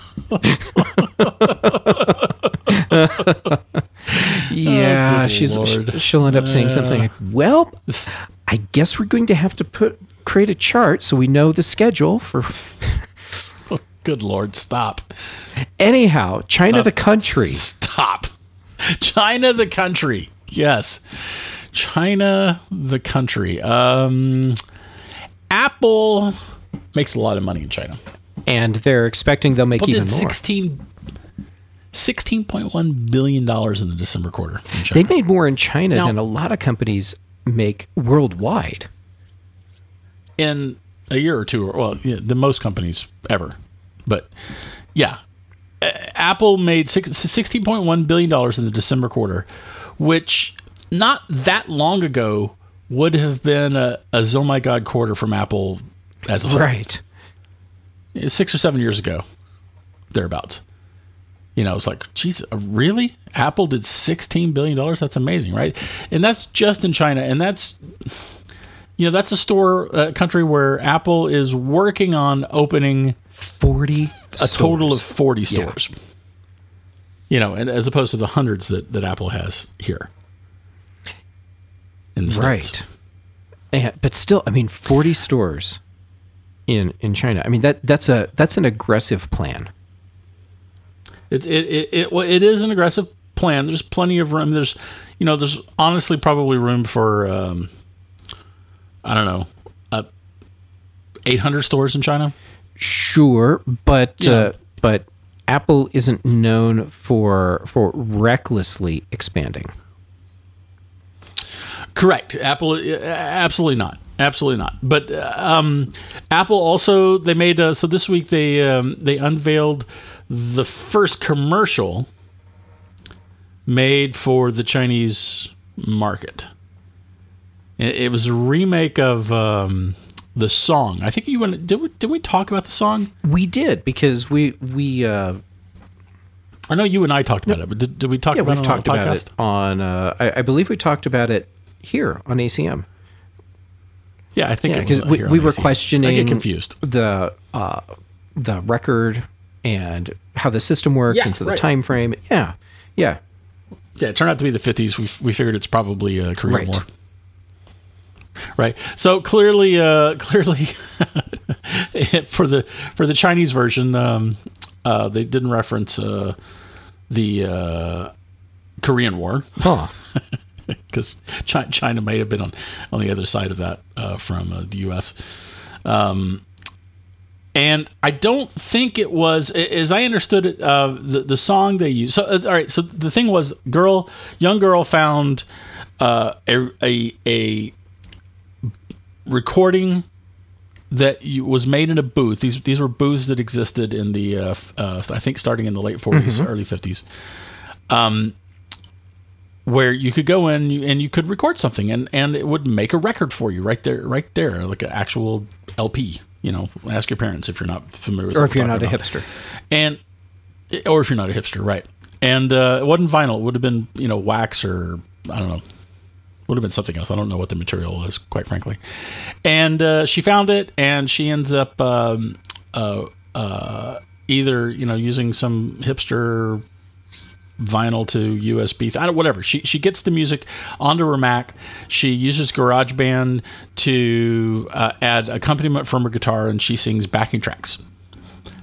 yeah, oh, she's Lord. she'll end up saying something like, well, I guess we're going to have to put create a chart so we know the schedule for... oh, good Lord, stop. Anyhow, China Uh, the country. Stop. China the country. Yes. China the country. Um, Apple makes a lot of money in China. And they're expecting they'll make Apple even did more. sixteen, sixteen point one billion dollars in the December quarter in China. They made more in China Now, than a lot of companies make worldwide. in a year or two, or well, yeah, the most companies ever. But yeah, A- Apple made six, sixteen point one billion dollars in the December quarter, which not that long ago would have been a, a oh my God quarter from Apple as a whole. Right. Six or seven years ago, thereabouts. You know, it's like, geez, really? Apple did sixteen billion dollars? That's amazing, right? And that's just in China. And that's, you know, that's a store, a country where Apple is working on opening forty a stores. total of forty Yeah. stores. You know, and as opposed to the hundreds that, that Apple has here in the States. Right. And, but still, I mean, forty stores in, in China. I mean, that that's a that's an aggressive plan. It it it it, well, it is an aggressive plan. There's plenty of room. There's, you know, there's honestly probably room for um, I don't know, uh, eight hundred stores in China. Sure, but Yeah. uh, but Apple isn't known for for recklessly expanding. Correct. Apple, uh, absolutely not. Absolutely not. But um, Apple also, they made uh, so this week they um, they unveiled the first commercial made for the Chinese market. It, it was a remake of um, the song. I think you went. Did we, did we talk about the song? We did because we we uh, I know you and I talked about it, but did, did we talk yeah about we've it on talked the about podcast? it on uh, I, I believe we talked about it here on A C M. Yeah, I think Yeah, it was because we, here we on were A C M. questioning I get confused. the uh, the record and how the system worked, Yeah, and so the right. time frame. Yeah, yeah, Yeah, it turned out to be the fifties. We we figured it's probably a Korean Right. War. Right. So clearly, uh, clearly, for the for the Chinese version, um, uh, they didn't reference uh, the uh, Korean War huh? because China, China may have been on, on the other side of that uh, from uh, the U S. Um, and I don't think it was, as I understood it, uh, the the song they used. So uh, all right. So the thing was, girl, young girl found uh, a a a recording that you, was made in a booth. These these were booths that existed in the uh, uh, I think starting in the late forties, Mm-hmm. early fifties, um, where you could go in and you could record something, and, and it would make a record for you right there, right there, like an actual L P. You know, ask your parents if you're not familiar with. Or what if you're we're not a talking about. hipster. and or if you're not a hipster, right? And uh, it wasn't vinyl; it would have been, you know, wax or I don't know. Would have been something else. I don't know what the material is, quite frankly. And uh, she found it, and she ends up um, uh, uh, either, you know, using some hipster vinyl to U S B, I don't, whatever. She she gets the music onto her Mac. She uses GarageBand to uh, add accompaniment from her guitar, and she sings backing tracks.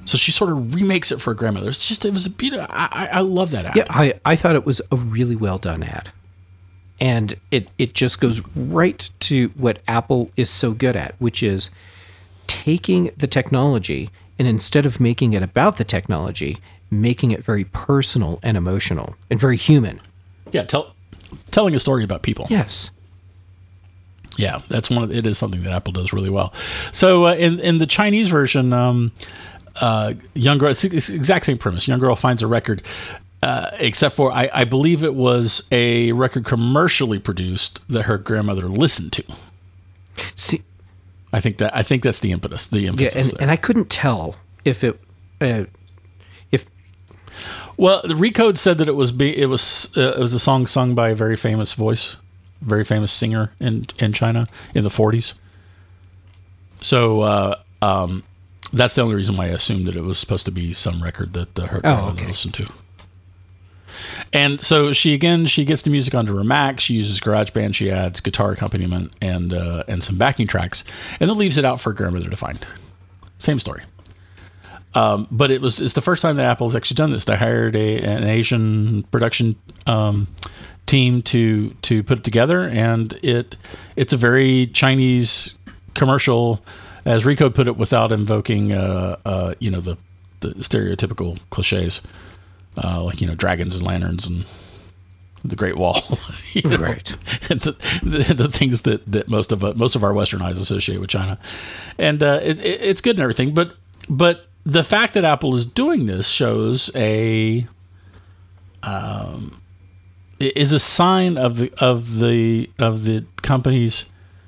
So she sort of remakes it for her grandmother. It's just, it was a beautiful, I, I, I love that ad. Yeah, I, I thought it was a really well done ad. And it, it just goes right to what Apple is so good at, which is taking the technology and instead of making it about the technology, making it very personal and emotional and very human. Yeah, tell, telling a story about people. Yes. Yeah, that's one of, it is something that Apple does really well. So uh, in, in the Chinese version, um, Uh, young girl, it's the exact same premise. Young girl finds a record, uh, except for I, I believe it was a record commercially produced that her grandmother listened to. See, I think that I think that's the impetus. The emphasis. Yeah, and, there. and I couldn't tell if it, uh, if well, the Recode said that it was be, it was uh, it was a song sung by a very famous voice, very famous singer in in China in the forties. So. Uh, um, That's the only reason why I assumed that it was supposed to be some record that uh, her grandmother oh, okay. listened to. And so she, again, she gets the music onto her Mac. She uses GarageBand. She adds guitar accompaniment and uh, and some backing tracks, and then leaves it out for her grandmother to find. Same story. Um, but it was it's the first time that Apple has actually done this. They hired a an Asian production um, team to to put it together, and it it's a very Chinese commercial. As Recode put it, without invoking, uh, uh, you know, the, the stereotypical cliches, uh, like, you know, dragons and lanterns and the Great Wall, you know, right? And the, the, the things that, that most of uh, most of our Western eyes associate with China, and uh, it, it, it's good and everything. But but the fact that Apple is doing this shows a um, is a sign of the of the of the company's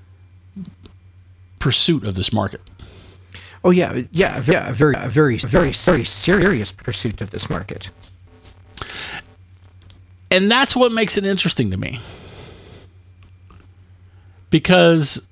pursuit of this market. Oh yeah, yeah, yeah, very, very, very, very serious pursuit of this market. And that's what makes it interesting to me, because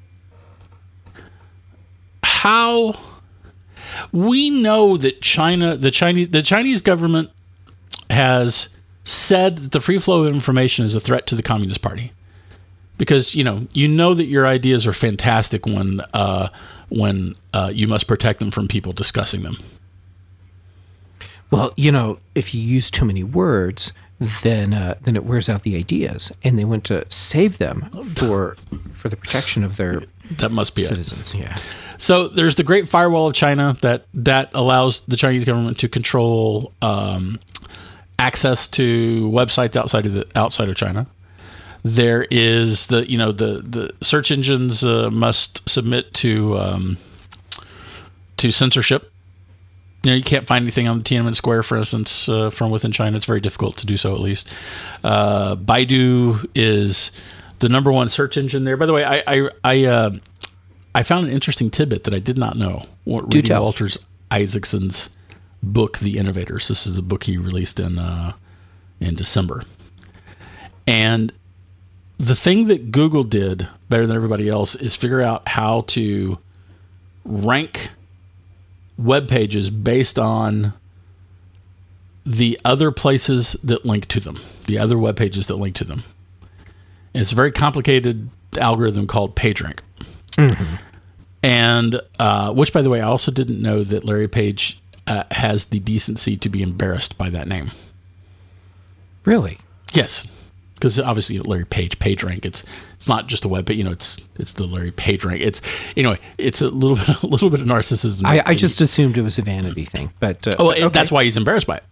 how we know that China, the Chinese, the Chinese government has said that the free flow of information is a threat to the Communist Party. Because, you know, you know that your ideas are fantastic when uh, when uh, you must protect them from people discussing them. Well, you know, if you use too many words, then uh, then it wears out the ideas, and they want to save them for for the protection of their that must be citizens. It. Yeah. So there's the Great Firewall of China that that allows the Chinese government to control um, access to websites outside of the outside of China. There is the, you know, the, the search engines uh, must submit to um, to censorship. You know, you can't find anything on the Tiananmen Square, for instance, uh, from within China. It's very difficult to do so, at least. Uh, Baidu is the number one search engine there. By the way, I I I, uh, I found an interesting tidbit that I did not know. Do reading tell. Walter Isaacson's book, The Innovators. This is a book he released in uh, in December, and the thing that Google did better than everybody else is figure out how to rank web pages based on the other places that link to them, the other web pages that link to them. And it's a very complicated algorithm called PageRank. Mm-hmm. And uh, which, by the way, I also didn't know that Larry Page uh, has the decency to be embarrassed by that name. Really? Yes. Because obviously Larry Page, PageRank, it's it's not just a web page, you know, it's it's the Larry PageRank. It's anyway, it's a little bit a little bit of narcissism. I, I just assumed it was a vanity thing, but uh, oh, okay. That's why he's embarrassed by it.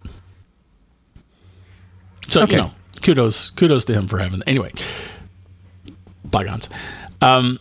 So okay. you know, kudos kudos to him for having. Anyway, bygones. Um,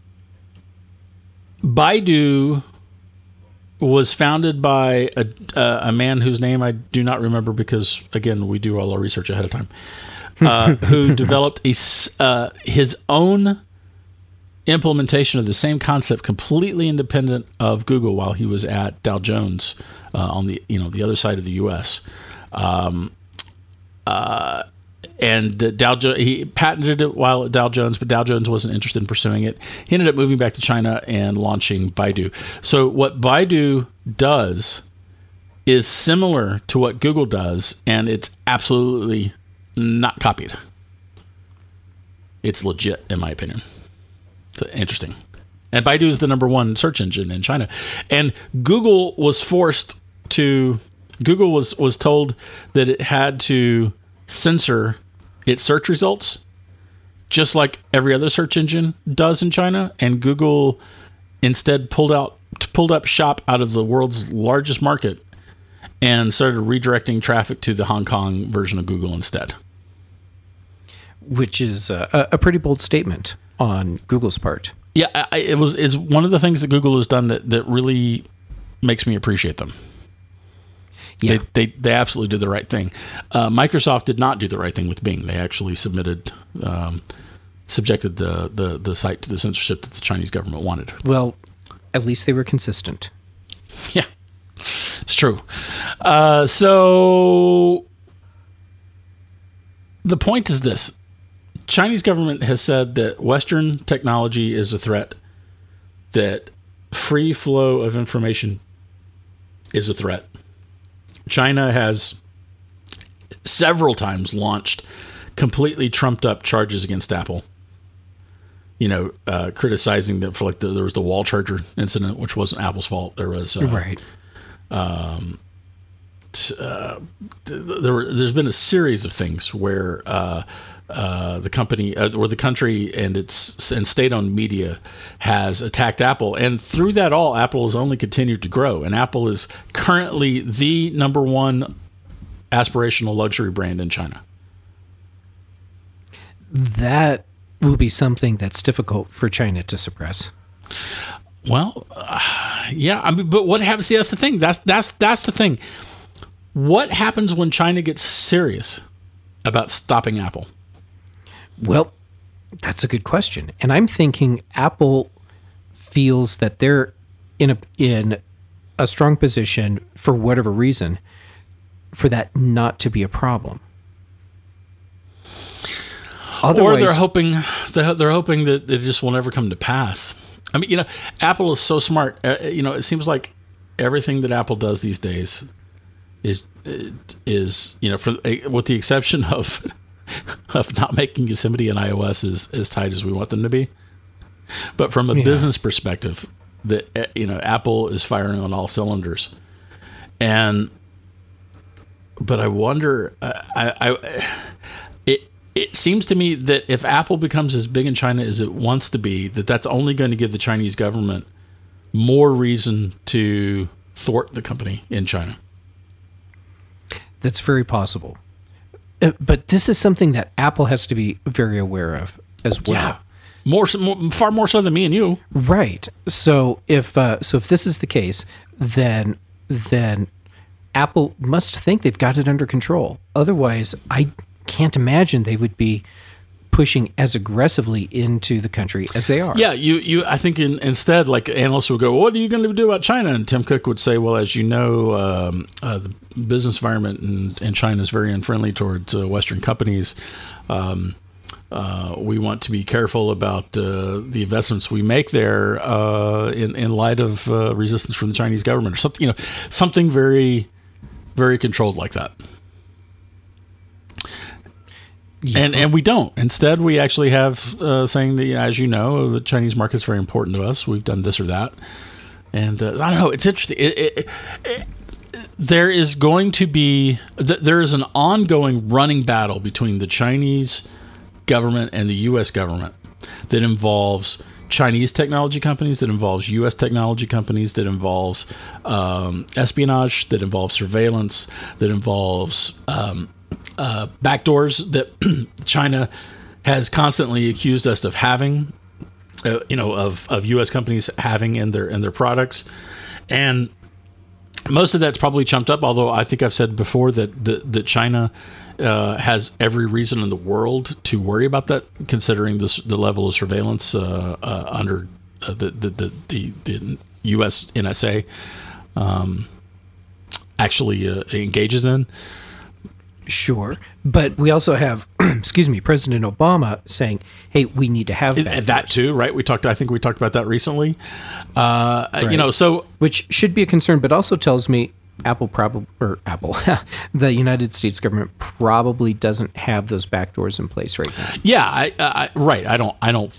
Baidu was founded by a uh, a man whose name I do not remember because again we do all our research ahead of time. Uh, who developed a, uh, his own implementation of the same concept, completely independent of Google, while he was at Dow Jones uh, on the you know the other side of the U S. Um, uh, and uh, Dow jo- he patented it while at Dow Jones, but Dow Jones wasn't interested in pursuing it. He ended up moving back to China and launching Baidu. So what Baidu does is similar to what Google does, and it's absolutely not copied. It's legit, in my opinion. So, interesting. And Baidu is the number one search engine in China. And Google was forced to, Google was, was told that it had to censor its search results, just like every other search engine does in China. And Google instead pulled out, pulled up shop out of the world's largest market and started redirecting traffic to the Hong Kong version of Google instead. Which is a, a pretty bold statement on Google's part. Yeah, I, it was. It's one of the things that Google has done that, that really makes me appreciate them. Yeah, they they, they absolutely did the right thing. Uh, Microsoft did not do the right thing with Bing. They actually submitted, um, subjected the, the the site to the censorship that the Chinese government wanted. Well, at least they were consistent. Yeah, it's true. Uh, so the point is this. Chinese government has said that Western technology is a threat, that free flow of information is a threat. China has several times launched completely trumped up charges against Apple. You know, uh, criticizing them for like the, there was the wall charger incident, which wasn't Apple's fault. There was uh, right. Um, t- uh, th- there were, there's been a series of things where. Uh, Uh, the company uh, or the country and its and state-owned media has attacked Apple, and through that all, Apple has only continued to grow, and Apple is currently the number one aspirational luxury brand in China. That will be something that's difficult for China to suppress. Well, uh, yeah, I mean, but what happens? See, that's the thing. That's that's that's the thing. What happens when China gets serious about stopping Apple? Well, that's a good question. And I'm thinking Apple feels that they're in a in a strong position for whatever reason for that not to be a problem. Otherwise, or they're hoping they're, they're hoping that it just will never come to pass. I mean, you know, Apple is so smart. Uh, you know, it seems like everything that Apple does these days is is you know, for with the exception of. of not making Yosemite and iOS as, as tight as we want them to be. But from a yeah. business perspective, that you know, Apple is firing on all cylinders. And but I wonder I, I it it seems to me that if Apple becomes as big in China as it wants to be, that that's only going to give the Chinese government more reason to thwart the company in China. That's very possible. Uh, but this is something that Apple has to be very aware of as well. Yeah. More, more, far more so than me and you. Right. So if uh, so, if this is the case, then then Apple must think they've got it under control. Otherwise, I can't imagine they would be pushing as aggressively into the country as they are. Yeah, you, you. I think in, instead, like analysts would go, "What are you going to do about China?" And Tim Cook would say, "Well, as you know, um, uh, the business environment in, in China is very unfriendly towards uh, Western companies. Um, uh, we want to be careful about uh, the investments we make there uh, in in light of uh, resistance from the Chinese government, or something. You know, something very, very controlled like that." Yeah. And and we don't. Instead, we actually have uh, saying that, as you know, the Chinese market is very important to us. We've done this or that, and uh, I don't know. It's interesting. It, it, it, there is going to be th- there is an ongoing running battle between the Chinese government and the U S government that involves Chinese technology companies, that involves U S technology companies, that involves um, espionage, that involves surveillance, that involves um, Uh, backdoors that China has constantly accused us of having, uh, you know, of, of U S companies having in their in their products, and most of that's probably chumped up. Although I think I've said before that that, that China uh, has every reason in the world to worry about that, considering this, the level of surveillance uh, uh, under uh, the, the, the the the U S N S A um, actually uh, engages in. Sure. But we also have, excuse me, President Obama saying, hey, we need to have backdoors. That too, right? We talked, I think we talked about that recently. Uh, right. You know, so. Which should be a concern, but also tells me Apple probably, or Apple, the United States government probably doesn't have those backdoors in place right now. Yeah, I, I, right. I don't, I don't,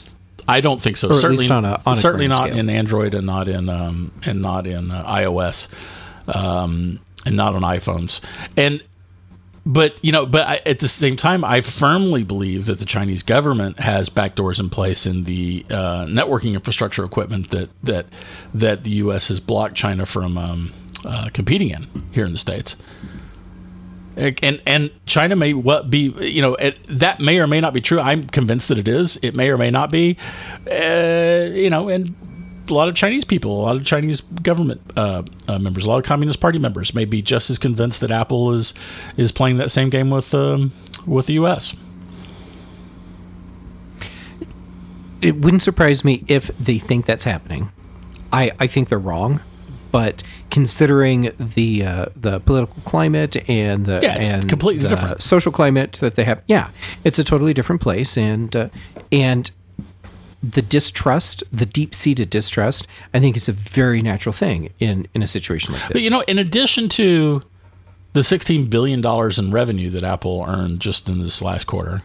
I don't think so. Or at certainly least on a- on a certainly grand not scale. in Android and not in um, and not in uh, iOS, um, and not on iPhones. And but you know, but I, at the same time, I firmly believe that the Chinese government has backdoors in place in the uh, networking infrastructure equipment that that that the U S has blocked China from um, uh, competing in here in the States. And and China may well be, you know, it, that may or may not be true. I'm convinced that it is. It may or may not be. Uh, you know, and a lot of Chinese people, a lot of Chinese government uh, uh, members, a lot of Communist Party members may be just as convinced that Apple is is playing that same game with um, with the U S. It wouldn't surprise me if they think that's happening. I, I think they're wrong. But considering the uh, the political climate and the Yeah, it's and completely the different. social climate that they have, yeah, it's a totally different place, and uh, and the distrust, the deep seated distrust, I think is a very natural thing in, in a situation like this. But you know, in addition to the sixteen billion dollars in revenue that Apple earned just in this last quarter,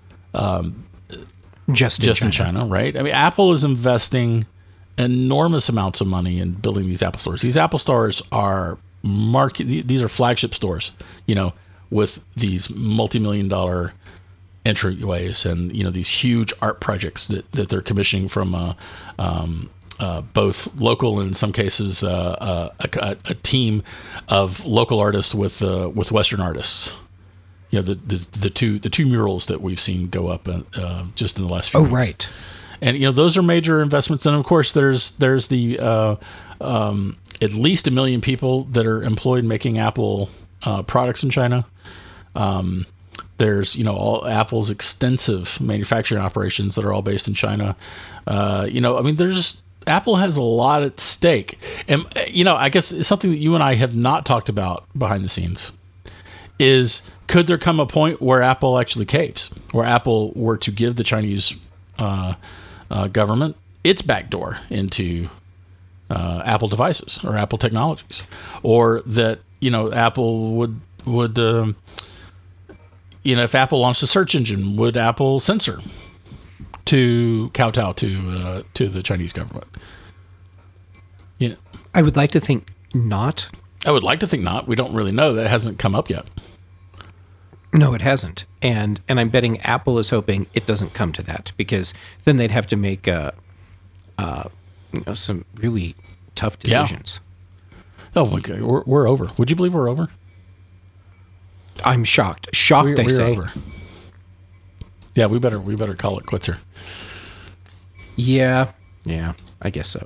just in just China. in China, right? I mean, Apple is investing enormous amounts of money in building these Apple stores. These Apple stores are market; these are flagship stores, you know, with these multi-million dollar entryways and, you know, these huge art projects that, that they're commissioning from uh, um, uh, both local and in some cases uh, uh, a, a team of local artists with uh, with Western artists. You know, the, the the two the two murals that we've seen go up uh, just in the last few Oh, weeks. right. And, you know, those are major investments. And, of course, there's there's the uh, um, at least a million people that are employed making Apple uh, products in China. Um, there's, you know, all Apple's extensive manufacturing operations that are all based in China. Uh, you know, I mean, there's Apple has a lot at stake. And, you know, I guess it's something that you and I have not talked about behind the scenes is, could there come a point where Apple actually caves, where Apple were to give the Chinese uh Uh, government its backdoor into uh, Apple devices or Apple technologies, or that, you know, Apple would would um, you know, if Apple launched a search engine, would Apple censor to kowtow to uh, to the Chinese government? Yeah, I would like to think not. I would like to think not. We don't really know. That hasn't come up yet. No, it hasn't, and and I'm betting Apple is hoping it doesn't come to that, because then they'd have to make uh, uh, you know, some really tough decisions. Yeah. Oh my God, we're we're over. Would you believe we're over? I'm shocked. Shocked, We're, they we're say. over. Yeah, we better we better call it quits here. Yeah, yeah, I guess so.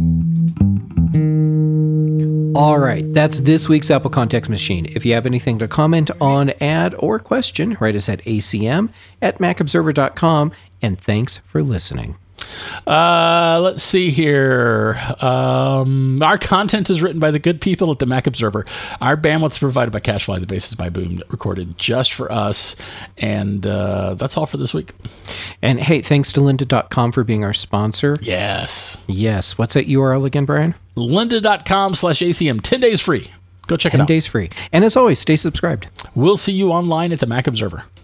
All right, that's this week's Apple Context Machine. If you have anything to comment on, add, or question, write us at A C M at mac observer dot com, and thanks for listening. Uh, let's see here. Um, our content is written by the good people at the Mac Observer. Our bandwidth is provided by CacheFly, the basis by Boom, recorded just for us. And uh, that's all for this week. And hey, thanks to lynda dot com for being our sponsor. Yes. Yes, what's that U R L again, Brian? lynda.com slash ACM. ten days free. Go check it ten out. days free. And as always, stay subscribed. We'll see you online at the Mac Observer.